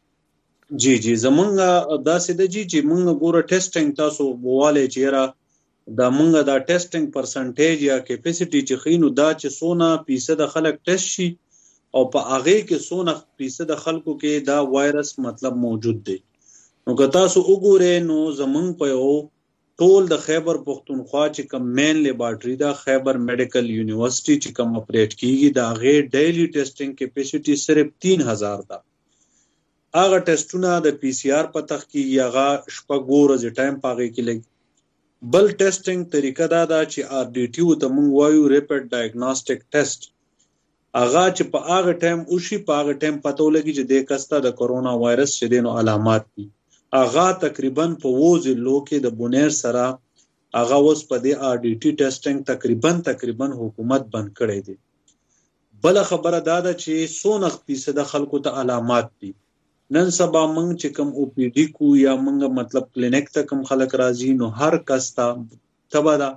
جی زمونږ دا سده جی چې مونږ ګوره ټیسټینګ تاسو بواله چې یاره دا مونږ دا ټیسټینګ پرسنټیج یا کیپاسټي چې خینو دا چې 100% خلک ټیسټ شي او په هغه کې 100% خلکو کې دا وایرس مطلب موجود دی. نو که تاسو وګورئ نو زمونږ په یو ټول د خیبر پختونخوا چې کوم مین لیبارټری دا خیبر میډیکل یونیورسيټي چې کوم اپریټ کیږي دا غیر ډیلی ټیسټینګ کیپاسټي صرف 3000 ده. هغه ټیسټونه د پی سی آر په تخ کې هغه شپږ ورځې ټایم پاږي کې لګي. بل ټیسټینګ طریقه دا چې آر ډی ټی او ته مونږ وایو ریپټ ډایګنوستیک ټیسټ اغا چې په هغه ټایم اوشي په هغه ټایم پته ولګي چې د کستا د کرونا وایرس چې دینو علامات دي. اغا تقریبا په وځلو کې د بونیر سره اغا اوس په دې آر ډی ټی ټیسټینګ تقریبا حکومت بند کړی دی. بل خبره دا ده چې 100% خلکو ته علامات دي. نن سبا موږ چې کوم او پی ډی کو یا موږ مطلب کلینیک ته کوم خلک راځي نو هر کس ته تبا دا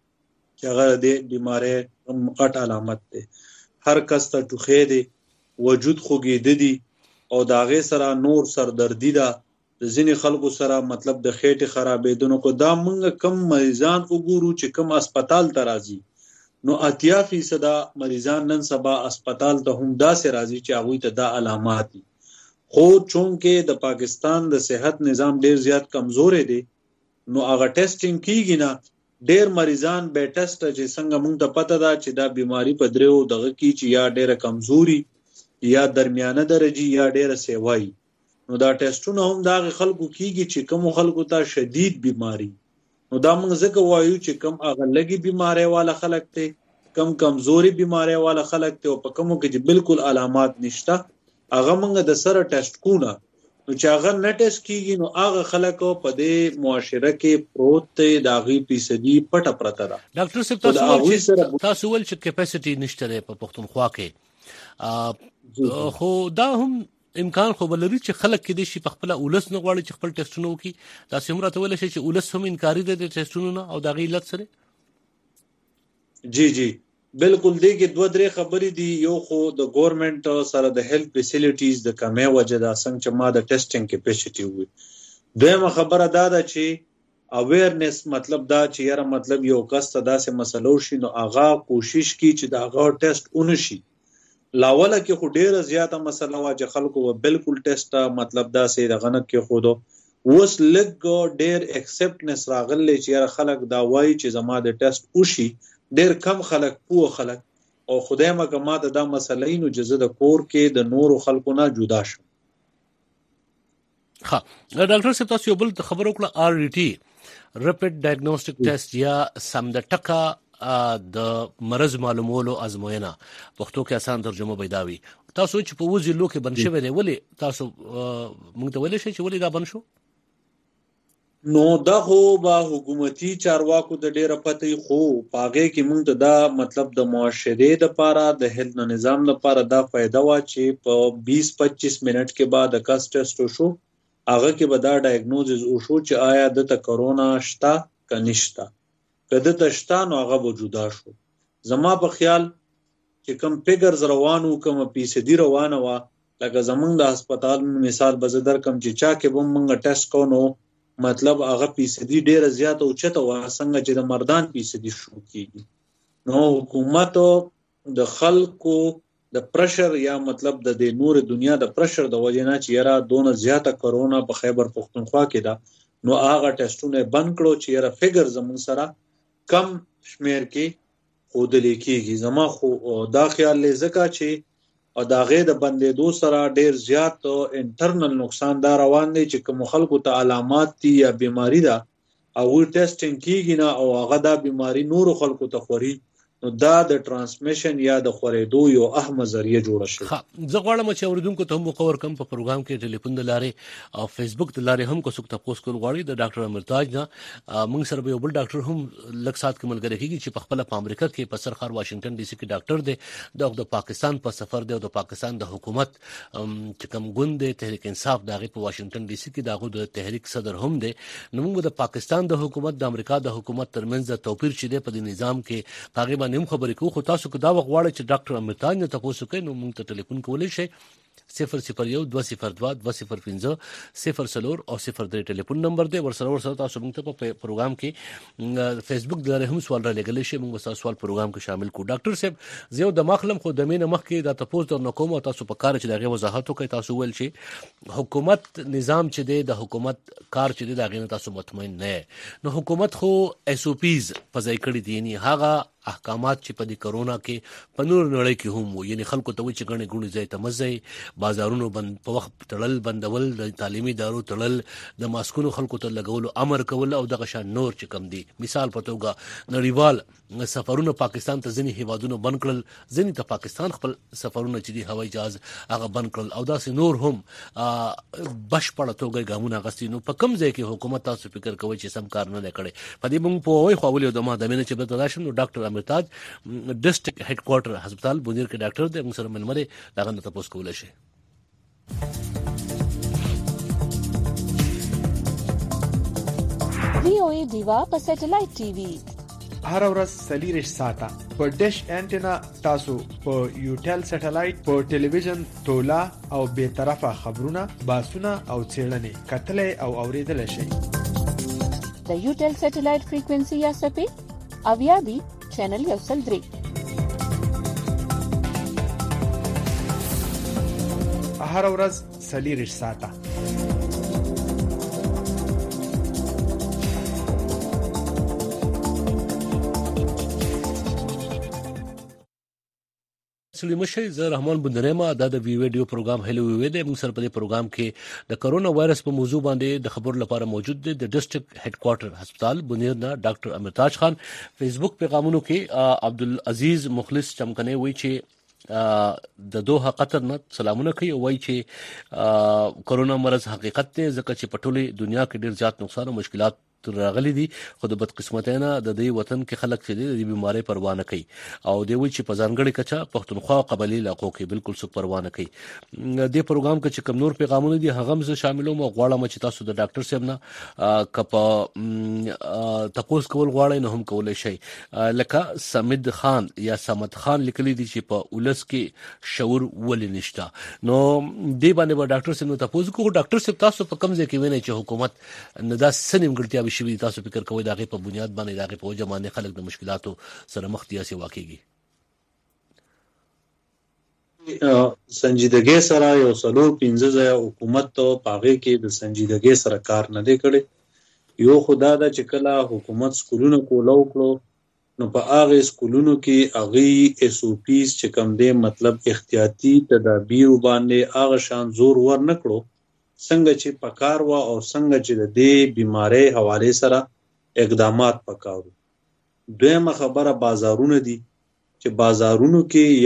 چې هغه د بیماری غټ علامت ده. هر کس ته ټوخې دي، وجود خوږېده دي او د هغې سره نور سردردي ده. د ځینې خلکو سره مطلب د خېټې خرابېدنو کو دا موږ کم مریضان وګورو چې کم اسپتال ته راځي نو 80% مریضان نن سبا اسپتال ته هم داسې راځي چې هغوی ته دا علامات دي. خو چونکې د پاکستان د صحت نظام ډیر زیات کمزورې دی نو هغه ټیسټینګ کیږي نه. ډیر مریضان به ټیسټ چې څنګه مونږ ته پته ده چې دا بیماری په دریو دغه کې چې یا ډیره کمزوري یا درمیانه درجه یا ډیره سیوای نو دا ټیسټونه هم دا خلکو کیږي چې کوم خلکو ته شدید بیماری نو دا موږ ځکه وایو چې کم هغه لګي بیماری والا خلک ته کم کمزوري بیماری والا خلک ته او په کومو کې چې بالکل علامات نشته هغه موږ د سره ټیسټ کوو نو چې هغه نه ټیسټ کیږي نو هغه خلک په دې معاشره کې پروت دی د هغې فیصدي پټه پرته ده. ډاکټر صاحب تاسو ول چې کیپاسټي نشته په پښتونخوا کې خو دا هم امکان خو بلري چې خلک کې دي چې په خپل اولس نه غواړي چې خپل ټیسټونه وکړي دا سمره ته ویل شي چې اولس هم انکاري دي د ټیسټونو نه او دا غي علت سره جی بالکل دیګه دوه درې خبرې دي یو خو د ګورنمنت سره د هیلث فیسیلیټیز د کمې وجه دا څنګه چې ما د ټیسټینګ کیپاسټي وي دویمه خبره دا ده چې اویرنس مطلب دا چې یاره مطلب یو کس ته داسې مسلو شي نو هغه کوشش کی چې دا هغه ټیسټ اونشي لاوله کې خو ډیره زیاته مسله وا چې خلکو بالکل ټیسټ مطلب دا سي د غنک کې خودو وس لګ ډیر ایکسپټنس راغلی چې یاره خلک دا وایي چې زما د ټیسټ وشي ډیر کم خلک پوه خلک او خدای مکه ماته دا مسلې نو جزه د کور کې د نورو خلکو نه جدا شو. ها ډاکټر صاحب تاسو یو بل خبرو کړه RDT ریپډ ډایګنوستیک ټیسټ یا سم د ټکا د مرض معلومولو ازموینه پښتو کې آسان ترجمه پیداوي تاسو چې په وځي لوکه بنشوي دی ولی تاسو موږ ته ویل شي چې ولی دا بنشو نو دا خو با حکومتي چارواکو د ډیره پته خو پاګه کې مونږ ته دا مطلب د معاشره د لپاره د هیلث نظام لپاره دا فائدہ وا چې په 20-25 منټ کې بعد کس ټیسټ شو هغه کې به دا ډایګنوزز وشو چې آیا د کرونا شتا کنيشتا کده تشتا نو هغه وجودا شو زما په خیال چې کم پیګرز روانو کم پیسدي روانه وا لکه زمونږ د هسپتال مثال بزدر کم چې چا کې بم مونږ ټیسټ کو نو مطلب هغه پیسدي ډیره زیاته او چته وا څنګه چې د مردان پیسدي شو کیږي نو حکومت د خلکو د پرشر یا مطلب د نور دنیا د پرشر د وجنه چې یاره دونه زیاته کرونا په خیبر پختونخوا کې دا نو هغه ټیسټونه بند کړو چې یاره فګر زمون سره کم شمیر کې خود لیکيږي زما خو دا خیال لزکه چې او دا غې د بندېدو سره ډیر زیات انټرنل نقصان دا روان دي چې کوم خلکو ته علامات دي یا بیماری ده او ټیسټینګ کیږي نه او هغه دا بیماری نور خلکو ته خوري نو دا د ترانسمیشن یا د خورېدو یو اهم ذریعہ جوړ شي. زه غواړم چې اوریدونکو ته هم خبر کم په پروګرام کې ټلیفون د لارې او فیسبوک د لارې هم کو څوک تاسو کول غواړي د ډاکټر امرتاج نه موږ سره یو بل ډاکټر هم لږ سات کې ملګری کیږي چې په خپل په امریکا کې په سرخار واشنگټن ډي سي کې ډاکټر دی د پاکستان په سفر دی او د پاکستان د حکومت چې کوم ګوند تحریک انصاف دغه په واشنگټن ډي سي کې دغه د تحریک صدر هم دی نو موږ د پاکستان د حکومت د امریکا د حکومت ترمنځ د توپیر چې دی په نظام کې هغه نیم خبرې کو خو تاسو کو دا وغواړئ چې ډاکټر امرتاج نه تاسو کوئ نو موږ ته ټلیفون کولای شئ 001-202-205-0 او 03 ټلیفون نمبر دی ورسره تاسو موږ ته په پروګرام کې فیسبوک د لارې هم سوال را لګل شي موږ تاسو سوال پروګرام کې شامل کو ډاکټر صاحب زه د مخلم خو د مینه مخ کې دا تاسو د نوکوم او تاسو په کار چې دغه وضاحت وکړئ تاسو ول شي حکومت نظام چې دی د حکومت کار چې دی دا غینه تاسو مطمئن نه نو حکومت خو SOPs په ځای کړی دي نه هغه احکامات چې په دې کرونا کې په نور نړۍ کې هم وو یعنی خلکو ته چې غني ګونی ځای ته مزه بازارونو بند په وخت تړل بندول د تعلیمي ادارو تړل د ماسکونو خلکو ته لګول امر کول او دغه شان نور چې کم دي مثال په توګه نړیوال سفرونه پاکستان ته ځنی هیوادونو بند کړل ځنی ته پاکستان خپل سفرونه چې دی هوایي جهاز هغه بند کړل او داسې نور هم بشپړه توګه ګامونه غستې نو په کم ځای کې حکومت تاسو فکر کوي چې سم کار نه کړي په دې موږ په وای خو ولې د ما د مینه چې به تاسو نو ډاکټر امرتاج ډسټریکټ هډ کوارټر هسپتال بونیر کې ډاکټر دی موږ سره ملمره داغه نه تاسو کولای شئ VOA دیوا په سټلایټ ټي وي هر ورځ سلیریش ساته په ډیش انټینا تاسو په یوټل سټلایټ په ټلویزیون تولا او به طرفه خبرونه باسونه او څېړنې کتلې او اوریدل شي د یوټل سټلایټ فریکوئنسي یا سپې اویادی چینل یو سل درې هر ورځ سلیریش ساته سلیم شي زه رحمان بندرما د ویډیو پروګرام هلو وی د موږ سره په پروګرام کې د کرونا وایرس په موضوع باندې د خبر لپاره موجود دی د ډسټریکټ هډ کوارټر هسپتال بنیر نه ډاکټر امرتاج خان فیسبوک پیغامونو کې عبدالعزیز مخلص چمکنه وی چې د دوه قطر نه سلامونه کوي وای چې کرونا مرض حقیقت دی ځکه چې په ټوله دنیا کې ډیر زیات نقصان او مشکلات راغلي دي خو د بدقسمتۍ نه د دې وطن کې خلک چې د بیماری پروا نه کوي او د وی چې په ځانګړي کچا پښتونخوا قبلي علاقو کې بالکل څوک پروا نه کوي. د پروګرام کې چې کوم نور پیغامونه دي هغه هم شاملوم او غواړم چې تاسو د ډاکټر صاحب نه کپ تاسو کول غواړئ نو هم کولای شئ. لکه سمد خان یا سمد خان لیکلي دي چې په ولس کې شعور ولې نشته. نو دی باندې به ډاکټر صاحب نو تاسو کو ډاکټر صاحب تاسو په کوم ځای کې وینئ چې حکومت نه دا سنیمګړتیا شوی تاسو فکر کوئ دغه په بنیاد باندې دغه په وجه باندې خلک د مشکلاتو سره مخ دي سي واقعي سنجیدګي سره یو څلور 15 ځای حکومت ته پاغه کې د سنجیدګي سره کار نه دی کړی. یو خدا دا چې کله حکومت سکولونو کولو کړو نو په هغه سکولونو کې هغه اس او پیز چې کوم دی مطلب احتیاطي تدابیر باندې هغه شان زور ور نکړو څنګه چې پکار وا او څنګه چې د دې بیماری حواله سره اقدامات پکاو. دویمه خبره بازارونه دي چې بازارونو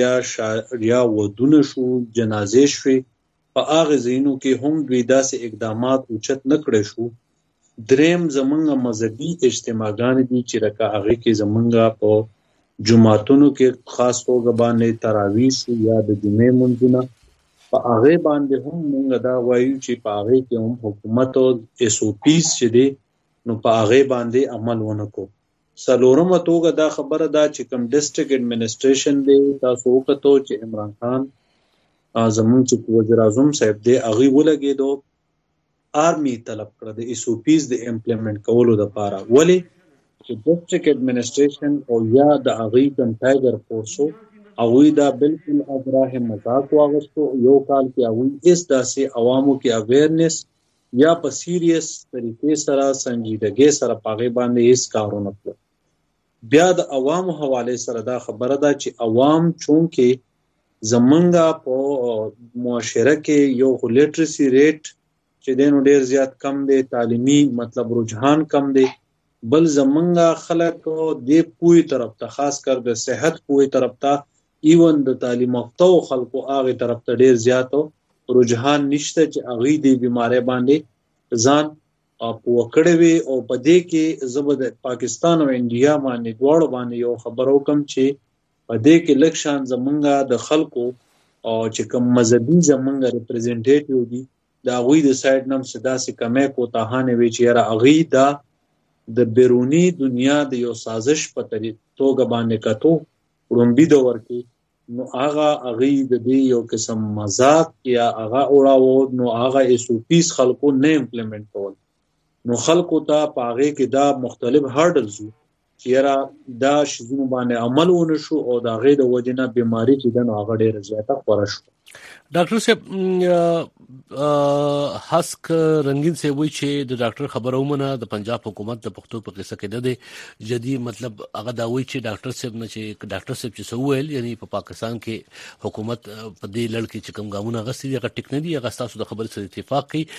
کې یا ودونه شو جنازې شوي په هغه ځینو کې هم دوی داسې اقدامات اوچت نکړي شو. دریم زمونږ مذهبي اجتماعګان دي چې رکه هغه کې زمونږ په جمعاتونو کې خاص توګه باندې تراویح یا د جمعې منځونه په هغه باندې هم موږ دا وایو چې په هغه کې هم حکومت او اس او پیز چې دي نو په هغه باندې عمل ونکو. څلورمه توګه دا خبره ده چې کوم ډیسټریکټ اډمنسټریشن دی تاسو وکړو چې عمران خان زمونږ چې وزیر اعظم صاحب دی هغه ولګېدو آرمی طلب کړ د اس او پیز د امپلیمنٹ کولو لپاره. ولی چې ډیسټریکټ اډمنسټریشن او یا د هغه کوم ټایګر فورسو هغه دا بالکل اجراه مذاق واغستو یو کال کې هغه اس داسې عوامو کې اویرنس یا په سیریس طریقې سره سنجیدګي سره پاغه باندې هیڅ کارونه کړ. بیا د عوامو حواله سره دا خبره ده چې عوام چونکه زمونږه په معاشره کې یو لیټرسي ریټ چې دینو ډیر زیات کم دی تعلیمي مطلب رجحان کم دی بل زمونږه خلک د پوی طرف ته خاص کر د صحت پوی طرف ته ایون د تعلیم یافته خلکو هغه طرف ته ډیر زیات رجحان نشته چې هغه د بیماری باندې ځان په وکړوي او په دې کې زبد پاکستان او انډیا باندې دواړو باندې یو خبرو کم چې په دې کې لکشان زمونږه د خلکو او چې کوم مذهبي زمونږه ریپرزنټیټیو دي دا غوی د سایډ نم صدا سي کمې کو تاهانه وی چې را اغي دا د بیرونی دنیا د یو سازش په توګه باندې کتو رومبي د ورکی نو هغه اغي د دې یو قسم مذاق یا هغه اوراو نو هغه اس او پیس خلکو نه امپلیمنٹ کول نو خلکو ته پاغه کې دا مختلف هارډلز چې را دا شزونه باندې عمل ونه شو او دا غي د وجنه بیماری چې د نو هغه ډیره زیاته خورا شو. ډاکټر صاحب حسک رنگین سے وی چې د ډاکټر خبرو منه د پنجاب حکومت د پښتو په قصه کې د جدي مطلب هغه دا وی چې ډاکټر صاحب نه چې ډاکټر صاحب چې سوویل یعنی په پاکستان کې حکومت په دې لړ کې چې کوم ګامونه غسي هغه ټیک نه دي هغه تاسو د خبرې سره اتفاق کوي.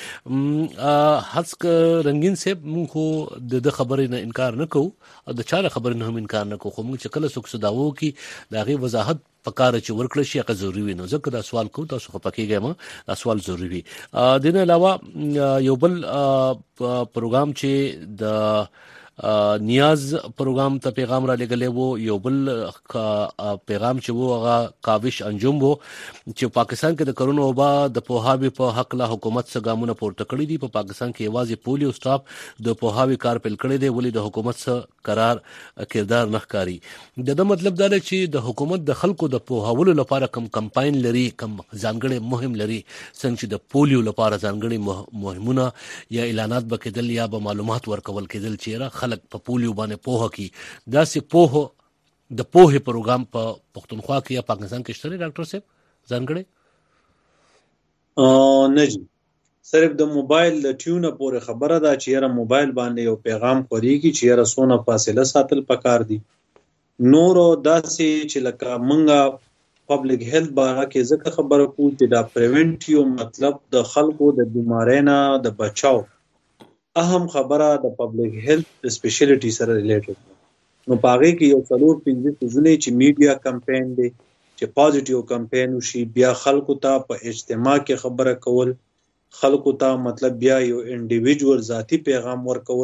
حسک رنگین صاحب موږ د خبرې نه انکار نه کوو او د چاره خبرې نه هم انکار نه کوو خو موږ چې کله څوک صداوو کې دا غي وضاحت پکاره چې ورکړل شي هغه ضروری وي. نو ځکه دا سوال کوم تاسو خو پکېږئ ما دا سوال ضروری وي. دین علاوه یو بل پروګرام چې د نیاز پروګرام ته پیغام را لګلې وو یو بل پیغام چې وو هغه کاوش انجم وو چې پاکستان کې د کرونا وبا د پوهاوی په حق له حکومت څخه ګامونه پورته کړی دي. په پاکستان کې یوازې پولیو سټاف د پوهاوی کار پیل کړی دی ولې د حکومت سره قرار کردار نه ښکاری. د مطلب دا دی چې د حکومت د خلکو د پوهاولو لپاره کم کمپاین لري کم ځانګړي مهم لري څنګه چې د پولیو لپاره ځانګړي مهمونه یا اعلانات بکیدل یا به معلومات ورکول کېدل چې خلک په پولیو باندې پوهه کی دا سي پوهه د پوهه پروګرام په پښتونخوا کې یا پاکستان کې شته ډاکټر صاحب ځانګړي نه جی صرف د موبایل د ټیونه پورې خبره ده چې را موبایل باندې یو پیغام خوريږي چې را سونه فاصله ساتل پکار دي. نور داسې چې لکه منګه پبلک هیلث باره کې ځکه خبره کو چې دا پریونټیو مطلب د خلکو د بیمارینا د بچاو اهم خبره د پبلک هیلث سپیشلیټي سره ریلیټډ نو پاره کې یو څلور 15 ځله چې میډیا کمپاین دی چې پازیټیو کمپاین وشي بیا خلکو ته په اجتماع کې خبره کول خلکو ته مطلب بیا یو انډیویډوال ذاتی پیغام ورکول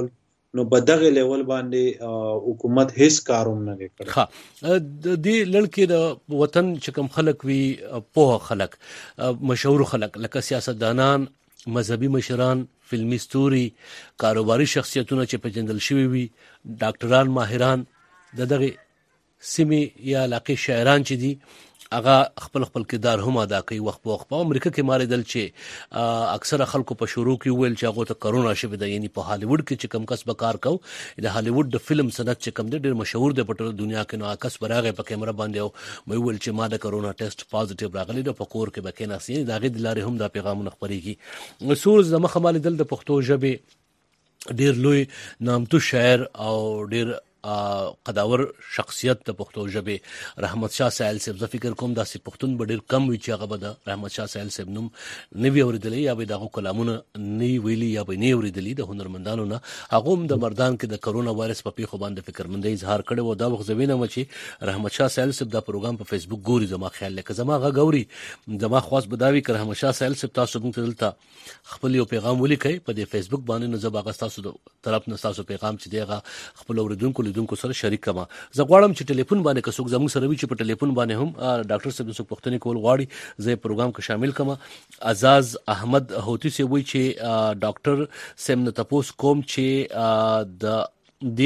نو په دغه لیول باندې حکومت هیڅ کاروم نه کړ. ها د دې لړکې د وطن چې کوم خلک وي په خلک مشهور خلک لکه سیاستدانان، مذهبي مشران، فلمي ستوري، کاروباري شخصیتونه چې پیژندل شوي وي، ډاکټران، ماهران، دغه سیمې یا علاقې شاعران چې دي هغه خپل کردار هم ادا کوي. وخت په وخت په امریکا کې ماریدل چې اکثره خلکو په شروع کې ویل چې هغه ته کرونا شوی دی، یعنی په هالیوډ کې چې کم کس به کار کو د هالیوډ د فلم صنعت چې کم دی ډیر مشهور دی په ټول دنیا کې، نو کس براغه په کیمرا باندې او ویل چې ما د کرونا ټیسټ پازیټیو راغلی دی، په کور کې به کې ناسي دا غي د لارې هم دا پیغامونه خبريږي. سورز د مخه مالیدل د پښتو ژبه ډیر لوی نامتو شاعر او ډیر قداور شخصیت د پښتو ژبه رحمت شاه سایل صاحب، زه فکر کوم داسې پښتون به ډیر کم وي چې هغه به د رحمت شاه سایل صاحب نوم نه وي اورېدلی یا به دغه کلامونه نه ویلي یا به نه اورېدلی د هنرمندانو نه. هغه هم د مردان کې د کرونا وایرس په پیښو باندې فکرمندۍ اظهار کړی و. دا وخت زوینه و چې رحمت شاه سایل صاحب دا پروګرام په فیسبوک ګوري، زما خیال لکه زما غا ګوري زما خاص بداوي که رحمت شاه سایل صاحب تاسو موږ ته دلته خپل یو پیغام ولیکئ په دې فیسبوک باندې، نو زه به تاسو د طرف نه تاسو پیغام چې دیغه خپل اوریدونکو لیدونکو سره شریک کما. زه غواړم چې ټلیفون باندې که څوک زموږ سره وي چې په ټلیفون باندې هم ډاکټر صاحب څوک پوښتنه کول غواړي زه پروګرام کې شامل کما. عزاز احمد هوتی سی وی چې ډاکټر سیم نه تاسو کوم چې د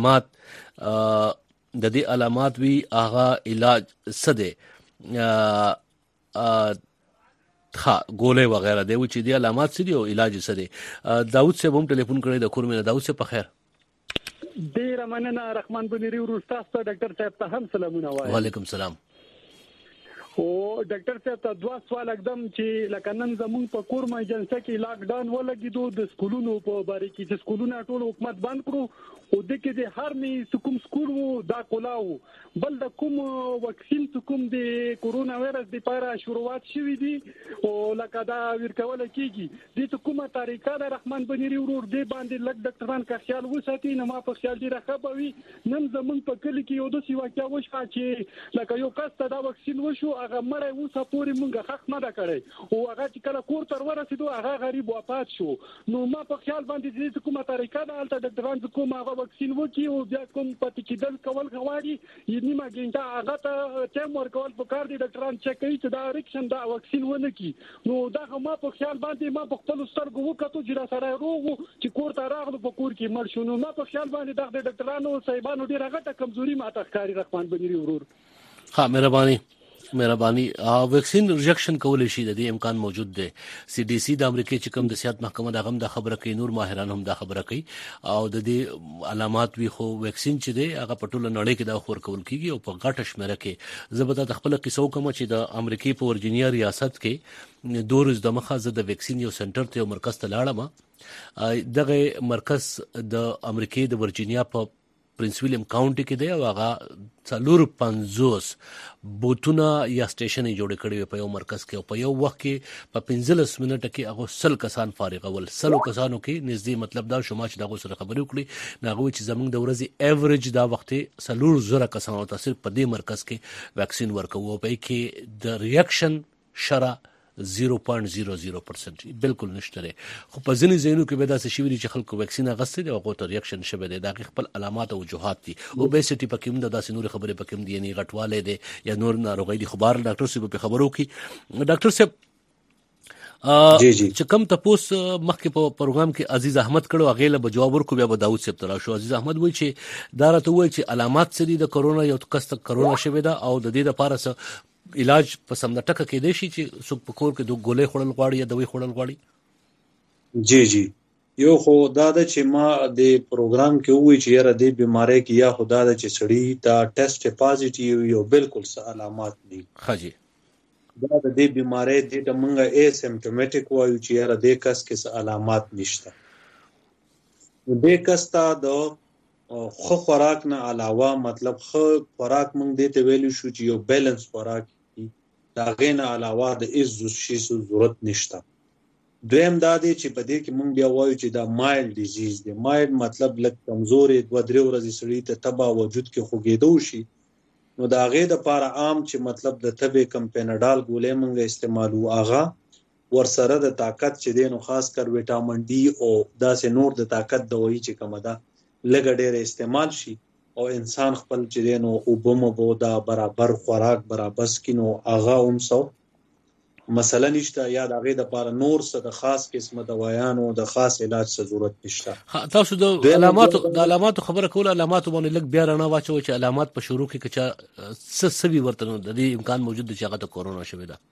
دې علامات وی هغه علاج سده ها ګولې وغیرہ دی چې د علامات سدي او علاج سده. داوود صاحب هم ټلیفون کړی د کورمنه. داوود صاحب په خیر. ډیر مننه رحمان بنيري ورستا ډاکټر صاحب ته هم سلامونه وایي. وعلیکم السلام. او ډاکټر صاحب ته دوا سوال اقدم چې لکه نن زمون په کور ایمرجنسي کې لاک ډاون ولګیدو د سکولونو په باره کې چې سکولونه ټول حکومت بند کړو او د کې د هر می کوم سکول وو دا کولاو بل د کوم وکسین کوم د کورونا وایرس د لپاره شروعات شوې دي او لکه دا ورکول کیږي د کومه طریقه د رحمان بنيري ورور دی باندې لک ډاکټران کا خیال وساتي نه ما په خیال دی راخبوي. نن زمون په کلی کې یو د سی واقعیا وشو چې لکه یو کس ته دا وکسین وشو هغه مړی وسه پورې مونږه حق نه دا کړی او هغه چې کله کور تر ورسېدو هغه غریب وفات شو. نو ما په خیال باندې د کومه طریقه د الته ډاکټران کوم هغه وکسین وکي او بیا کوم پاتې کېدل کول غواړي نیمه ګنټه هغه ته ټیم ورکول پکار دي ډاکټران چک کوي چې دا ریکشن دا وکسین ونه کی. نو دا ما په خیال باندې ما په خپل سترګو وکړو چې را سره روغ چې کور ته راغلو په کور کې مړ شو. نو ما په خیال باندې د ډاکټرانو صاحبانو ډیره غټه کمزوري ماته ښکاری رحمان بنيري ورور. ها مهرباني ویکسین ریجکشن کولای شي د دې امکان موجود دی. سی ډي سي د امریکای چې کوم د صحت محکمه دا غم د خبره کوي، نور ماهران هم دا خبره کوي او د دې علامات وی خو ویکسین چې دی هغه په ټوله نړۍ کې دا خور کول کیږي او په غټه شمیره کې. زبده د خپل قصو کوم چې د امریکای په ورجینیا ریاست کې دورز د مخازه د ویکسین یو سنټر ته یو مرکز ته لاړم. دغه مرکز د امریکای د ورجینیا په پرنس ویلیام کاونټي کې دی او هغه 450 بوتونه یا سټیشن جوړ کړي په یو مرکز کې او په یو وخت کې په 15 منټه کې هغه 100 کسان فارغ ول. 100 کسانو کې نږدې مطلب دا شوما چې دغه سره خبرې وکړي ناغوي چې زمونږ د ورځې ایوریج دا وخت 100 کسانو ته صرف په دې مرکز کې ویکسین ورکوي په کې د ریاکشن شرا 0.00% بالکل نشته. خو په ځینې ځایونو کې به دا څه شي وي چې خلکو ویکسین اغستې دي او هغه ته ریاکشن شوی دی. دا خپل علامات او وجوهات دي. اوبېسټي پکې هم د داسې نور خبرې پکې هم دي، یعنی غټواله دي یا نور ناروغي دي. خبر ډاکټر صاحب په خبرو کې ډاکټر صاحب چې کوم تاسو مخکې په پروګرام کې عزیز احمد کړو هغه له جواب ورکو بیا به داوود صاحب ترا شو. عزیز احمد وایي چې دا راته وایي چې علامات څه دي د کرونا یو کس ته کرونا شوی دا او د دې لپاره څه علاج په سم د ټکه کې دی شي چې څوک په کور کې د ګولې خورل غواړي یا دوی خورل غواړي. جی یو خو دا د چې ما د پروګرام کې وی چې یاره د بیماری کې یا خدا د چې سړی دا ټیسټ پازیټیو یو بالکل څه علامات دي. خاجي دا د دې بیماری د منګه ایسمپټومټیک وایو چې یاره د کس کې څه علامات نشته. د کس ته د خو خوراک نه علاوه مطلب خو خوراک مونږ دې ته ویلو شو چې یو بیلنس خوراک دا غینه علاوه د عزت شي ضرورت نشته. دویم دا دی چې په دې کې مونږ بیا وایو چې دا مایل ډیزیز دی. مایل مطلب لکه کمزورې 2-3 ورځې سړی ته تبا وجود کې خوګېدو شي. نو دا غې د لپاره عام چې مطلب د تبې کم پیناډال ګولې مونږ استعمالو هغه ورسره د طاقت چې دی نو خاص کر وټامین ډي او داسې نور د طاقت دوايي چې کومه ده لږ ډېر استعمال شي او انسان خپل چې دینو وبمو بودا برابر خوراک برابر سکینو هغه هم سو مثلا نشته یا د هغه د لپاره نور څه د خاص قسمه دوايانو د خاص علاج څه ضرورت نشته. تاسو د علاماتو خبره کول علامات باندې لږ بیا رانه واچو چې علامات په شروع کې کچا سوي ورته د دې امکان موجود دی چې هغه د کورونا شوی ده.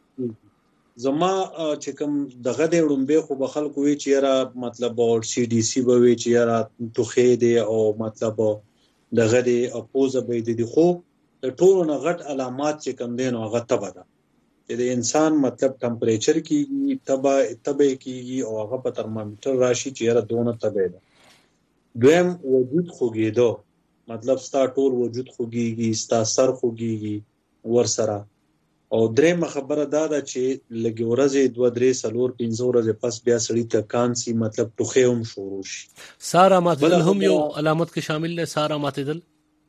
زما چې کوم دغه د وړمبه خو به خلکو وی چې را مطلب او سی ډي سی به وی چې را توخې دی او مطلب دغه د اپوزه به دي خو د ټولو نه غټ علامات چې کوم دین او هغه تبه ده چې د انسان مطلب ټمپریچر کیږي تبه کیږي او هغه په ترمامیټر راشي چې را دونه تبه ده. دویم وجود خوګیدو مطلب ستا ټول وجود خوګیږي ستا سر خوګیږي ور سره او درېمه خبره دا ده چې لږ ورځې 2 3 4 5 ورځې پس بیا سړی ته کانسي مطلب ټوخه هم شروع شي. سارا ماتدل هم یو علامت کې شامل ده. سارا ماتدل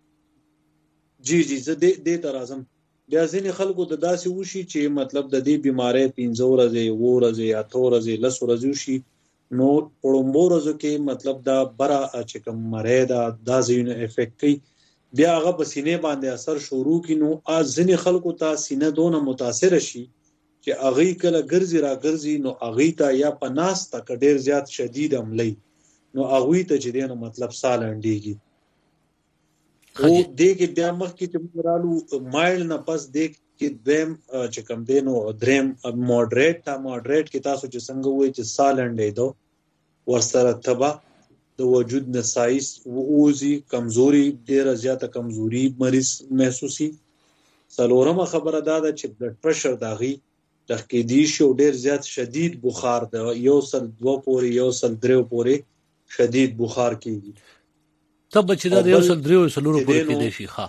جی زه دې تر اعظم بیا ځینې خلکو د داسې وشي چې مطلب د دې بیماری 15 ورځې ورځې 8 ورځې 10 ورځې شي نو پړمبو ورځو کې مطلب دا برا چې کوم مریدا دا زینو افیکټ کوي بیا هغه په سینې باندې اثر شروع کینو ځینې خلکو ته سینه دونه متاثر شي چې هغه کله ګرځي را ګرځي نو هغه ته یا په ناس ته ډېر زیات شدید عملی نو هغه ته چې دینه مطلب سال انډيږي او دغه بیا مخکې چې مرالو مایل نه پس دغه کې دیم چې کم دینو دریم مودریټ کې تاسو چې څنګه وایي چې سال انډې دو ورسره تبا د وجود نسایس ووزي کمزوري ډیره زیاته کمزوري مریض محسوسي. څلورمه خبره دا ده چې بلډ پريشر داغي د کې دی شو ډیر زیات شدید بخار ده یو سل 2 پورې یو سل 3 پورې شدید بخار کیږي. تب چې دا یو سل 3 سل پورې کې دی شي ښه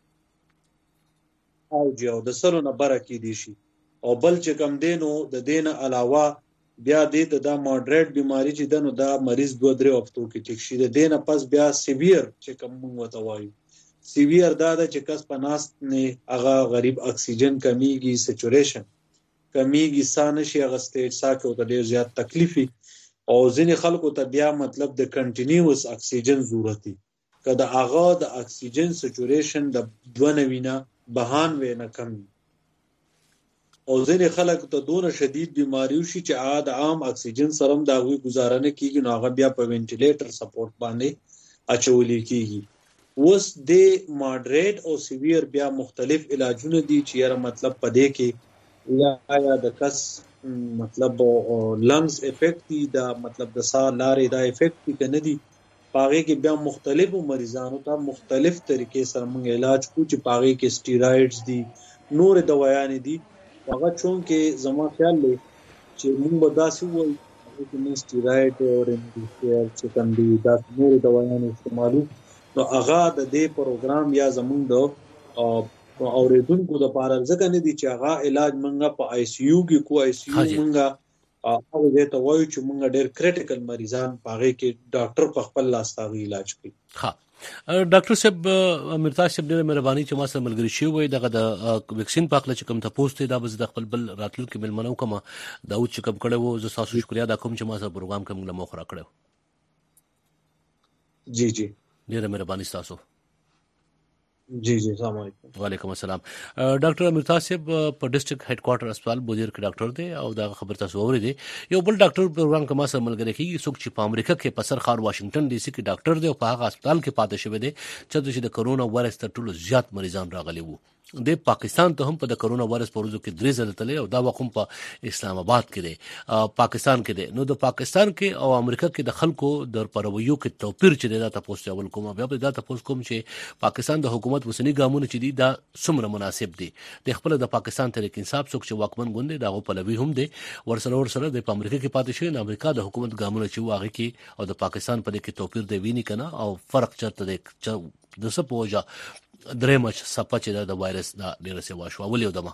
او جو د سرو نه بره کې دی شي او بل چې کم دینو د دینه علاوه بیا دې ته دا مودریټ بیماری چې دنو دا مریض 2-3 هفتو کې ټیک شي د دینه پس بیا سیویر چې کوم وته وایي سیویر دا د چې کس پناست نه هغه غریب اکسیجن کمیږي سچوریشن کمیږي سانه شي هغه سټیج ساکو ته ډیر زیات تکلیفي او ځینې خلکو ته بیا مطلب د کنټینیوس اکسیجن ضرورتي کله هغه د اکسیجن سچوریشن د 92 بهان وینه کم او ځینې خلک ته دونه شدید بیماری شي چې د عام اکسیجن سره د هغوی گزاره نه کیږي نو هغه بیا په وینټیلیټر سپورټ باندې اچولې کیږي. اوس د ماډریټ او سیویر بیا مختلف علاجونه دي چې یاره مطلب پدې کې یا د کس مطلب لنګز افیکټ دي دا مطلب د ساه لارې دا افیکټ دي کنه دي پاغه کې بیا مختلفو مریضانو ته مختلف طریقې سره موږ علاج کوو چې پاغه کې سټیراయిډز دي نور دوايان دي هغه چون کې زما خیال دی چې موږ به داسې وایو چې موږ سټیرايډ او ریمډیسیویر چې کوم دي دا نور دوايان استعمالو نو هغه د دې پروګرام یا زموږ د اوریدونکو د لپاره ځکه نه دي چې هغه علاج موږ په آی سی یو کې کو آی سی یو موږ هغه دې ته وایو چې موږ ډېر کریټیکل مریضان پاغه کې ډاکټر په خپل لاس تاغي علاج کوي. ها ډاکټر صاحب امرتاز صاحب ډېر مهرباني چې ما سره ملګری شي وي دغه د ویکسین پاکله چې کوم تاسو ته دا به د خپل بل راتلل کې ملمنو کوم دا او چې کوم کړه وو زه تاسو شکریا دا کوم چې ما سره پروګرام کوم له مخ را کړو. جی ډېر مهرباني تاسو. جی السلام علیکم. وعلیکم السلام. ډاکټر امرتاز صاحب په ډیسټریکټ هډ کوارټر هسپتال بوزیر کې ډاکټر دی او دا خبر تاسو اورئ یو بل ډاکټر پروګرام کوم سره ملګری کیږي څوک چې په امریکا کې په سر خار واشنگټن ډي سي کې ډاکټر دی او په هغه هسپتال کې پاتې شوی دی چې د کرونا وایرس تر ټولو زیات مریضان راغلي وو. د پاکستان ته هم په د کرونا وایرس پروزو کې 3 ځله تللی او دا وقوم په اسلام آباد کې دی پاکستان کې دی. نو د پاکستان کې او امریکا کې د خلکو د پرویو کې توپیر چې دا تاسو اول کوم بیا دا تاسو کوم چې پاکستان د حکومت وسنی ګامونه چې دي دا څومره مناسب دي د خپل د پاکستان تحریک انصاف څوک چې واکمن ګوند دا غو پلوي هم دي ورسره د امریکا کې پاتې شي نه امریکا د حکومت ګامونه چې واغې کې او د پاکستان په دې کې توپیر دی ویني کنه او فرق چرته د سپوجا درې مچ سپه چې د وایرس دا ډیره سیوا شو ولې ودما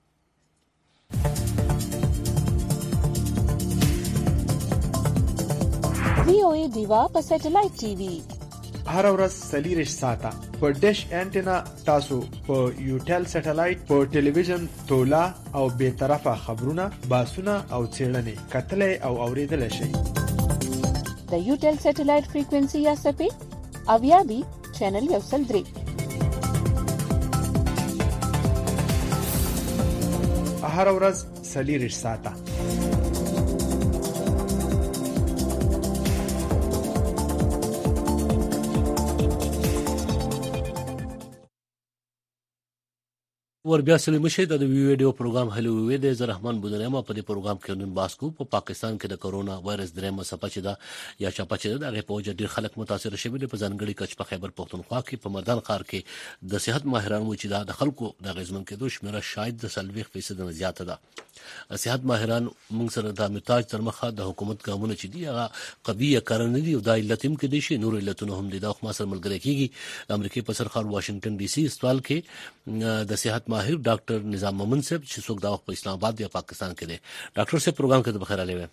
VOA دیوا په سټلایټ ټي وي هر ورځ سلیریش ساته په ډیش انټینا تاسو په یوټل سټلایټ په ټلویزیون تولا او به طرفه خبرونه باسونه او چیرنې کتلې او اوریدل شي د یوټل سټلایټ فریکوئنسي یا سپې اویادي چینل 103 هر ورځ سلیریش ساته ور بیا سلیم شه د ویډیو پروګرام هلو وی د رحمان بودنما په دې پروګرام کې نن باسکو په پاکستان کې د کورونا وایرس درېمه څپه چې دا یا چاپه چې دا غو په ډیر خلک متاثر شوي دي په ځانګړي کچ په خیبر پختونخوا کې په مردان ښار کې د صحت ماهرانو چې دا د خلکو د غزمن کې دوه شمیره شاید د 30% نه زیاته ده صحت ماهران موږ سره د امتیاز تر مخه د حکومت قانون چې دی هغه قویه کارن دي او د علتیم کې دي شي نور علتونه هم دي دا خو ما سره ملګری کیږي د امریکای په سرخار واشنگټن ډي سي استوال کې د صحت ماهر ډاکټر نظام مومن صاحب چې څوک دا په اسلام آباد یا پاکستان کې دي ډاکټر صاحب پروګرام کې د بخیر علي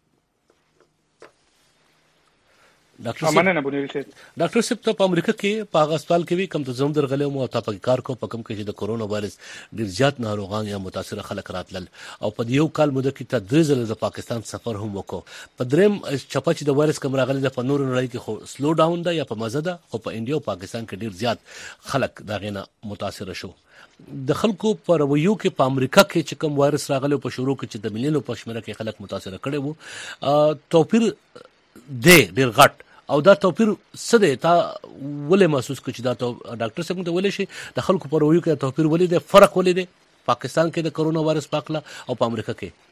ډاکټر صاحب ته په امریکا کې په هغه استوال کې کم ته زوم درغله مو ته په کار کو په کم کې د کورونا وایرس ډیر زیات ناروغان یا متاثر خلک راتلل او په یو کال موده کې تدریج له پاکستان سفر هم وکړو په دریم چپا چې د وایرس کم راغلي د نور نړۍ کې خو سلو ډاون ده یا په مزه ده خو په انډیا او پاکستان کې ډیر زیات خلک دا غینه متاثر شو د خلکو په رویو کې په امریکا کې چې کوم وایرس راغلی په شروع کې چې د ملیونو په شمېره کې خلک متاثر کړي وو توپیر دی ډیر غټ او دا توپیر څه دی تا ولې محسوس کړ چې دا ډاکټر صاحب ته ولې شي د خلکو په رویو کې توپیر ولې دی فرق ولې دی پاکستان کې د کورونا وایرس پاکله او په امریکا کې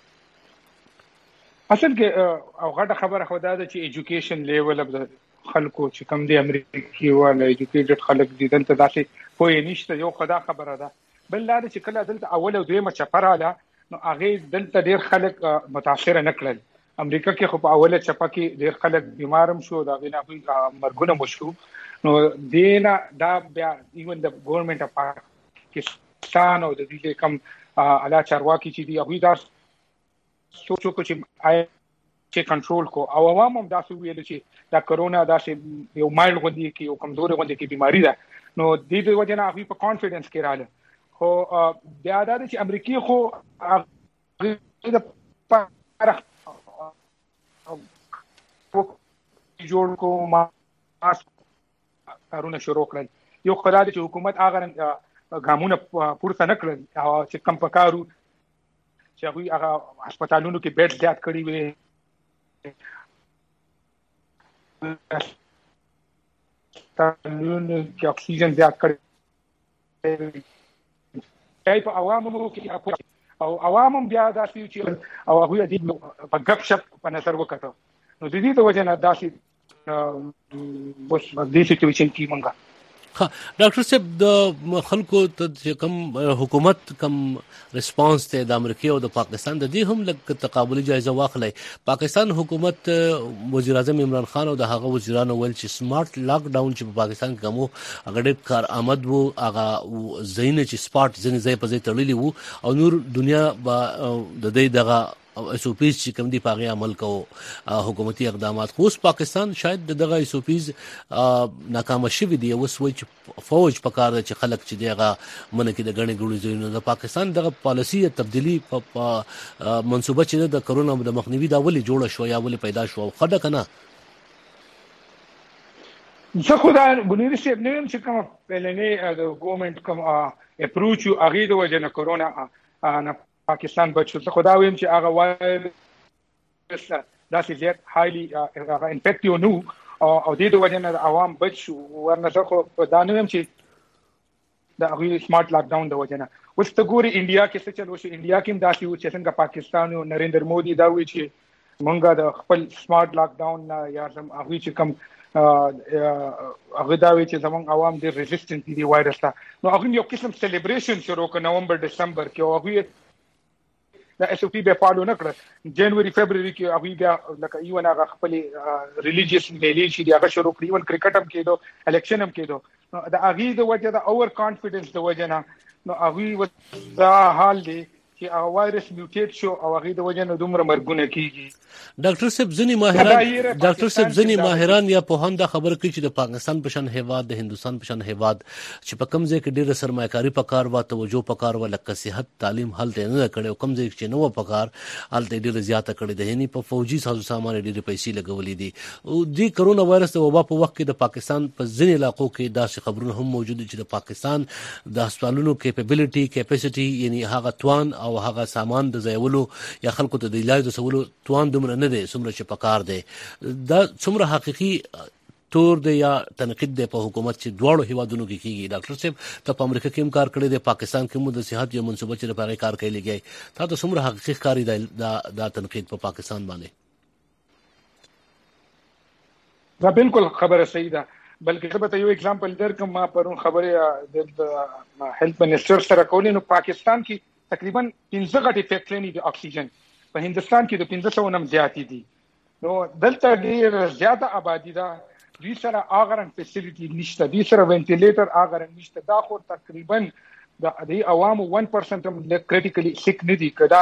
اصل کې او غټه خبره خو دا ده چې ایجوکیشن لیول د خلکو چې کم دی امریکایي ولا ایجوکیټډ خلک دي دلته داسې پوهې نشته یو خدا خبره ده بل دا چې کله دلته اول او دویمه چپراله نو هغه دلته ډیر خلک متاثر نه کړل امریکا کې خو په اوله چپه کې ډیر خلک بیمارم شو دا غوښنه مرګونه مشو نو دینا دا بیا ایون د ګورنمنت اف پاکستان او د دې کم اعلی چارواکي چې دی هغه دا سوچو چې چې کنټرول کو او عوام هم دا ویل چې دا کورونا دا یو مایل غوندي کې یو کمزوري غوندي کې بیماری ده نو د دې وجه نه هغه په کانفیډنس کې رااله خو بیا دا چې امریکای خو د پاره جوړ کو ما کارونه شروع کړل یو خدای چې حکومت هغه ګامونه پورته نه کړل چې کم پکارو چې هغه هسپتالونو کې بیډ زیات کړی وي تاسو کې اکسیجن زیات کړی په عوامو کې او عوامو بیا داسې چې او هغه دې په غپ شپ په نظر وکړو نو د دې د وجه نه داسې بس دې سچويشن کې مونږه ډاکټر صاحب د خلکو ته کم حکومت کم ریسپانس ته د امریکا او د پاکستان د دې هم لکه تقابلي جایزه واخلي پاکستان حکومت وزیر اعظم عمران خان او د هغه وزیرانو ول چې سمارټ لاک ډاون چې په پاکستان کې کومو هغه ډېر کار آمد وو هغه زین چې سپاټ زین ځای په ځای تړلی وو او نور دنیا د دې دغه او اس او پیز چې کوم دی پاغي عمل کو حکومتي اقدامات خو پاکستان شاید دغه اس او پیز ناکام شوی دی او سوچ فوج پکار چې خلک چې دغه منکه د غنی ګړو زینو د پاکستان دغه پالیسی تبدیلی په منسوبه چې د کرونا د مخنیوي دا ولې جوړه شو یا ولې پیدا شو خډه کنه زه خو دا بنیر شپ نیم چې کوم پلنې د ګورنمنت کوم اپروچ او هغه د وجه نه کرونا نه پاکستان بچو څه خدا ویم چې هغه وایرس دا چې هایلی انفیکټیو نو او د دې وجه نه عوام بچو ورنه څه خو دا نه ویم چې دا هغه سمارټ لاک ډاون د وجه نه اوس ته ګوري انډیا کې څه چلو شي انډیا کې دا چې څنګه پاکستان او نریندر مودي دا وی چې مونږه د خپل سمارټ لاک ډاون یا زم هغه چې کم هغه دا وی چې زمونږ عوام ډېر ریزिस्टنت دي وایرس ته نو هغه یو قسم سلیبریشن شروع کړ نومبر دسمبر کې او هغه دا اس او پی به فالو نه کړ جنوري فبرवरी کې هغه بیا لکه ایون هغه خپل ریلیجیس میلی چې هغه شروع کړ ایون کرکټ هم کېدو الیکشن هم کېدو نو دا هغه د وجه دا اور کانفیډنس د وجه نه نو هغه دا حال دی چې هغه وایرس میوټیټ شو او هغه د وجه نه دومره مرګونه کیږي. ډاکټر صاحب ځنی ماهران یا په هند خبر کوي چې د پاکستان په شان هیواد د هندستان په شان هیواد چې په کم ځای کې ډیره سرمایه‌کاري پکار و توجه پکار و لکه صحت تعلیم هلته نه کړي او کم ځای چې نو پکار هلته ډیره زیاته کړي د یعنی په فوجي سازو سامان ډیره پیسې لګولې دي او د کرونا وایرس د وبا په وخت کې د پاکستان په ځینې علاقو کې داسې خبرونه هم موجود دي چې د پاکستان د هسپتالونو کیپاسټي یعنی هغه توان او هغه سامان د ځایولو یا خلکو ته د علاج رسولو توان دومره نه دی څومره چې پکار دی. دا څومره حقيقي تور دی یا تنقید دی په حکومت چې دواړو هیوادونو کې کیږي. ډاکټر صاحب ته په امریکا کې هم کار کړی دی پاکستان کې هم د صحت یو منصوبه چې لپاره کار کوي لګي تا ته څومره حقيقي کاری دا تنقید په پاکستان باندې؟ دا بالکل خبره صحیح ده بلکې زه به یو اگزامپل درکم. ما پرون خبره د هیلث منسٹر سره کولې نو پاکستان کې تقریبا 15 غټي فیکټري دي اکسیجن په هندستان کې د 1500 نم زیاتی دي نو دلته ډیر زیاته آبادی ده دوی سره اغرن فیسیلیټي نشته دوی سره وینټیلیټر اغرن نشته دا خو تقریبا د عوامو 1% هم کریټیکلی سیک نه دي کدا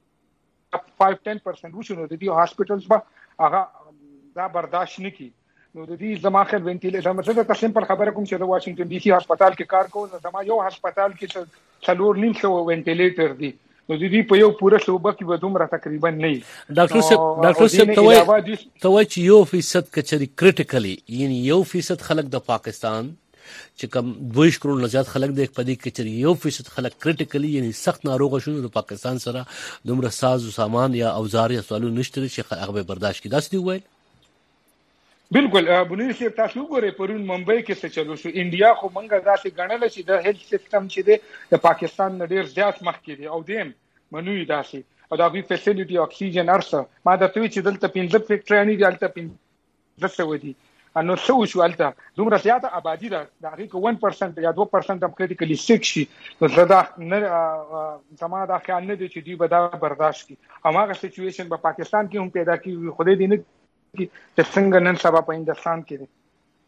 5-10% وشو نو د دې هاسپټلز به هغه دا برداشت نه کی نو د دې زماخه وینټیلیټر مطلب ته سمپل خبره کوم چې د واشنگټن ډي سي هسپتال کې کار کوم زما یو هسپتال کې 4.5 وینټیلیټر دي نو د دې په یو پوره صوبه کې به دومره تقریبا نه. ډاکټر صاحب ته وایي چې 1% کچري کریټیکلی یعنی 1% خلک د پاکستان چې کم 2 کروڑ نه زیات خلک د پدې کچري 1% خلک کریټیکلی یعنی سخت ناروغ شونه د پاکستان سره دومره ساز او سامان یا اوزار یا سوالو نشته چې هغه برداشت کړي. داس دی وایي بالکل بنیر صاحب تاسو وګورئ پرون ممبئی کې څه چلو شو انډیا خو منګه داسې ګڼل چې د هیلث سیستم چې د پاکستان نه ډیر زیات مخکې دی او دیم منوي داسې او دا وی فیسیلیټي اکسیجن ارسه ما د توی چې دلته 15 فیکټري دي دلته 15 دي انو څو شو الته دومره زیاته آبادی ده دا هغه 1% یا 2% هم کریټیکلی سیک شي نو زدا نه زما دا خیال نه دي چې دوی به دا برداشت کړي. هغه سچويشن په پاکستان کې هم پیدا کیږي خو دې نه چې څنګه نن سبا په هندستان کې دي.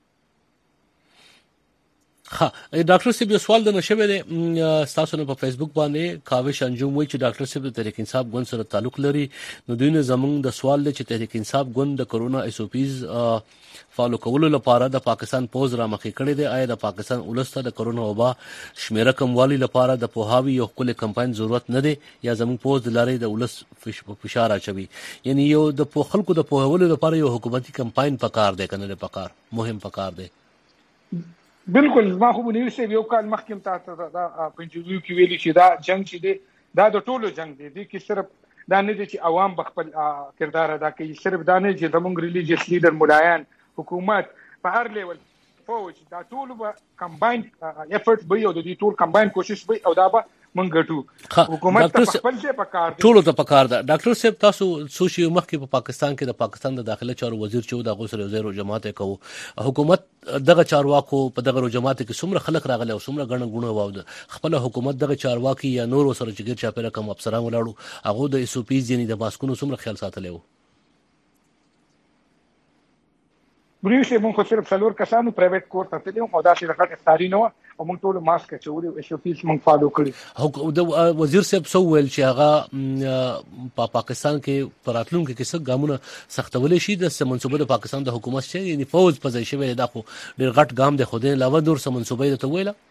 ها ډاکټر صاحب یو سوال د نشوي د تاسو نه په فیسبوک باندې کاوش انجوم وایي چې ډاکټر صاحب د تحریک انصاف ګوند سره تعلق لري نو دوی نه زمونږ د سوال دی چې تحریک انصاف ګوند د کرونا اس او پیز فالو کولو لپاره د پاکستان پوز را مخې کړی دی. آیا د پاکستان ولسته د کرونا وبا شمیره کموالی لپاره د پوهاوی یو کلی کمپاین ضرورت نه دی یا زمونږ پوز د لارې د ولس فشار اچوي یعنی یو د خلکو د پوهولو لپاره یو حکومتي کمپاین پکار دی کنه پکار مهم پکار دی؟ بالکل ما خو بنیر صاحب یو کال مخکې تاسو دا پنځوي کې ویلي چې دا جنگ چې دی دا د ټولو جنگ دی کې صرف دا نه دي چې عوام بخپل کردار ادا کوي صرف دا نه چې زموږ ریلیجیس لیډر مولایان حکومت په هر لیول فوج دا ټول به کمباین افورت به یو د دې ټول کمباین کوشش به او دا به مونږ ګټو حکومت ته خپل څه پکار دی ټول ته پکار ده. ډاکټر صاحب تاسو سوشي مخکې په پاکستان کې د پاکستان د داخله چارو وزیر چې د غوسر وزیر جماعت کوي حکومت دغه چارواکو په دغه جماعت کې څومره خلک راغله او څومره غڼه غونه واو خپل حکومت دغه چارواکي یا نور سره چې ګر چاپیره کوم افسران ولاړو هغه د اس او پیز یعنی د ماسکونو څومره خیال ساتلو؟ بریښه مونږ صرف څلور کسانو پرایویټ کور ته تللو او دا چې لکه افطاری نه او مونږ ټول ماسک چولې او اس او پیز مونږ فالو کړی. د وزیر صاحب سو ویل چې هغه په پاکستان کې پراتلونکو کې څه ګامونه سختولې شي د منصوبه د پاکستان د حکومت چې یعنی فوج په ځای شوی دا خو ډیر غټ ګام دی خو د علاوه نور څه منصوبه ته ویله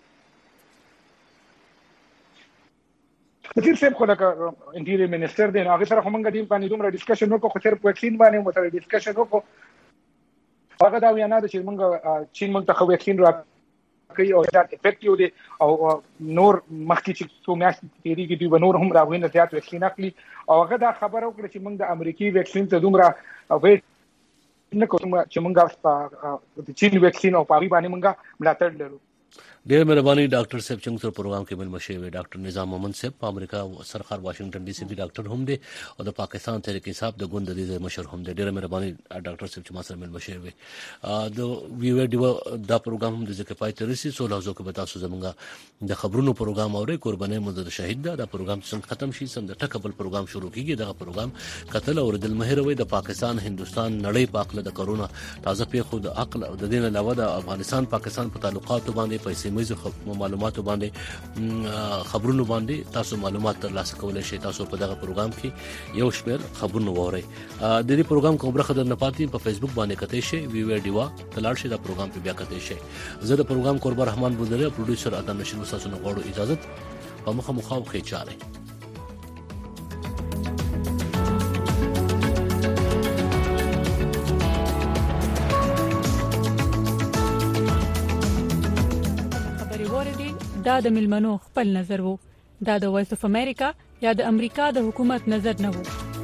وزیر صاحب خو لکه انټیریور منسٹر دی نو هغه سره موږ دیم باندې دومره ډیسکشن وکړو خو صرف ویکسین باندې مو سره ډیسکشن وکړو هغه دا وینا ده چې موږ چین موږ ته ویکسین راکړي او دا افیکټیو دي او نور مخکې چې څو میاشتې تیریږي دوی به نور هم راغوي نه زیات ویکسین اخلي او هغه دا خبره وکړه چې موږ د امریکایي ویکسین ته دومره ویټ نه کوم چې موږ د چین ویکسین او پاوی باندې موږ ملاتړ لرو. ډیر مهرباني ډاکټر صاحب څنګه تر پروګرام کې مل مشوي ډاکټر نظام محمد صاحب په امریکا سرخار واشنگټن ډي سي بي ډاکټر هم دي او د پاکستان تحریک انصاف د ګوند د مشر هم دي. ډیر مهرباني ډاکټر صاحب چې ما سره مل مشوي د ویو دا پروګرام هم د ځکه پای ته رسي سو لحظو کې به تاسو زمونږ د خبرونو پروګرام اوري قرباني مزد شهید دا پروګرام څنګه ختم شي سم د ټکبل پروګرام شروع کیږي دا پروګرام قتل او دل مهروي د پاکستان هندستان نړۍ پاکله د کرونا تازه پیښو د عقل او د دین علاوه د افغانستان پاکستان په تعلقاتو باندې پیسې سیمایي معلوماتو باندې خبرونو باندې تاسو معلومات ترلاسه کولای شئ. تاسو په دغه پروګرام کې یو شمېر خبرونه وورئ. د دې پروګرام کوم برخه در نه پاتې په فیسبوک باندې کتئ شئ وی ډیوا تلاړ شئ دا پروګرام په بیا کتئ شئ. زه د پروګرام قربان رحمان بودره پروډوسر ادم نشین تاسو نه غواړو اجازه په مخه مخاو کې چاره. دا د ملمنو خپل نظر وو. دا د وایس اف امریکا یا د امریکا د حکومت نظر نه وو.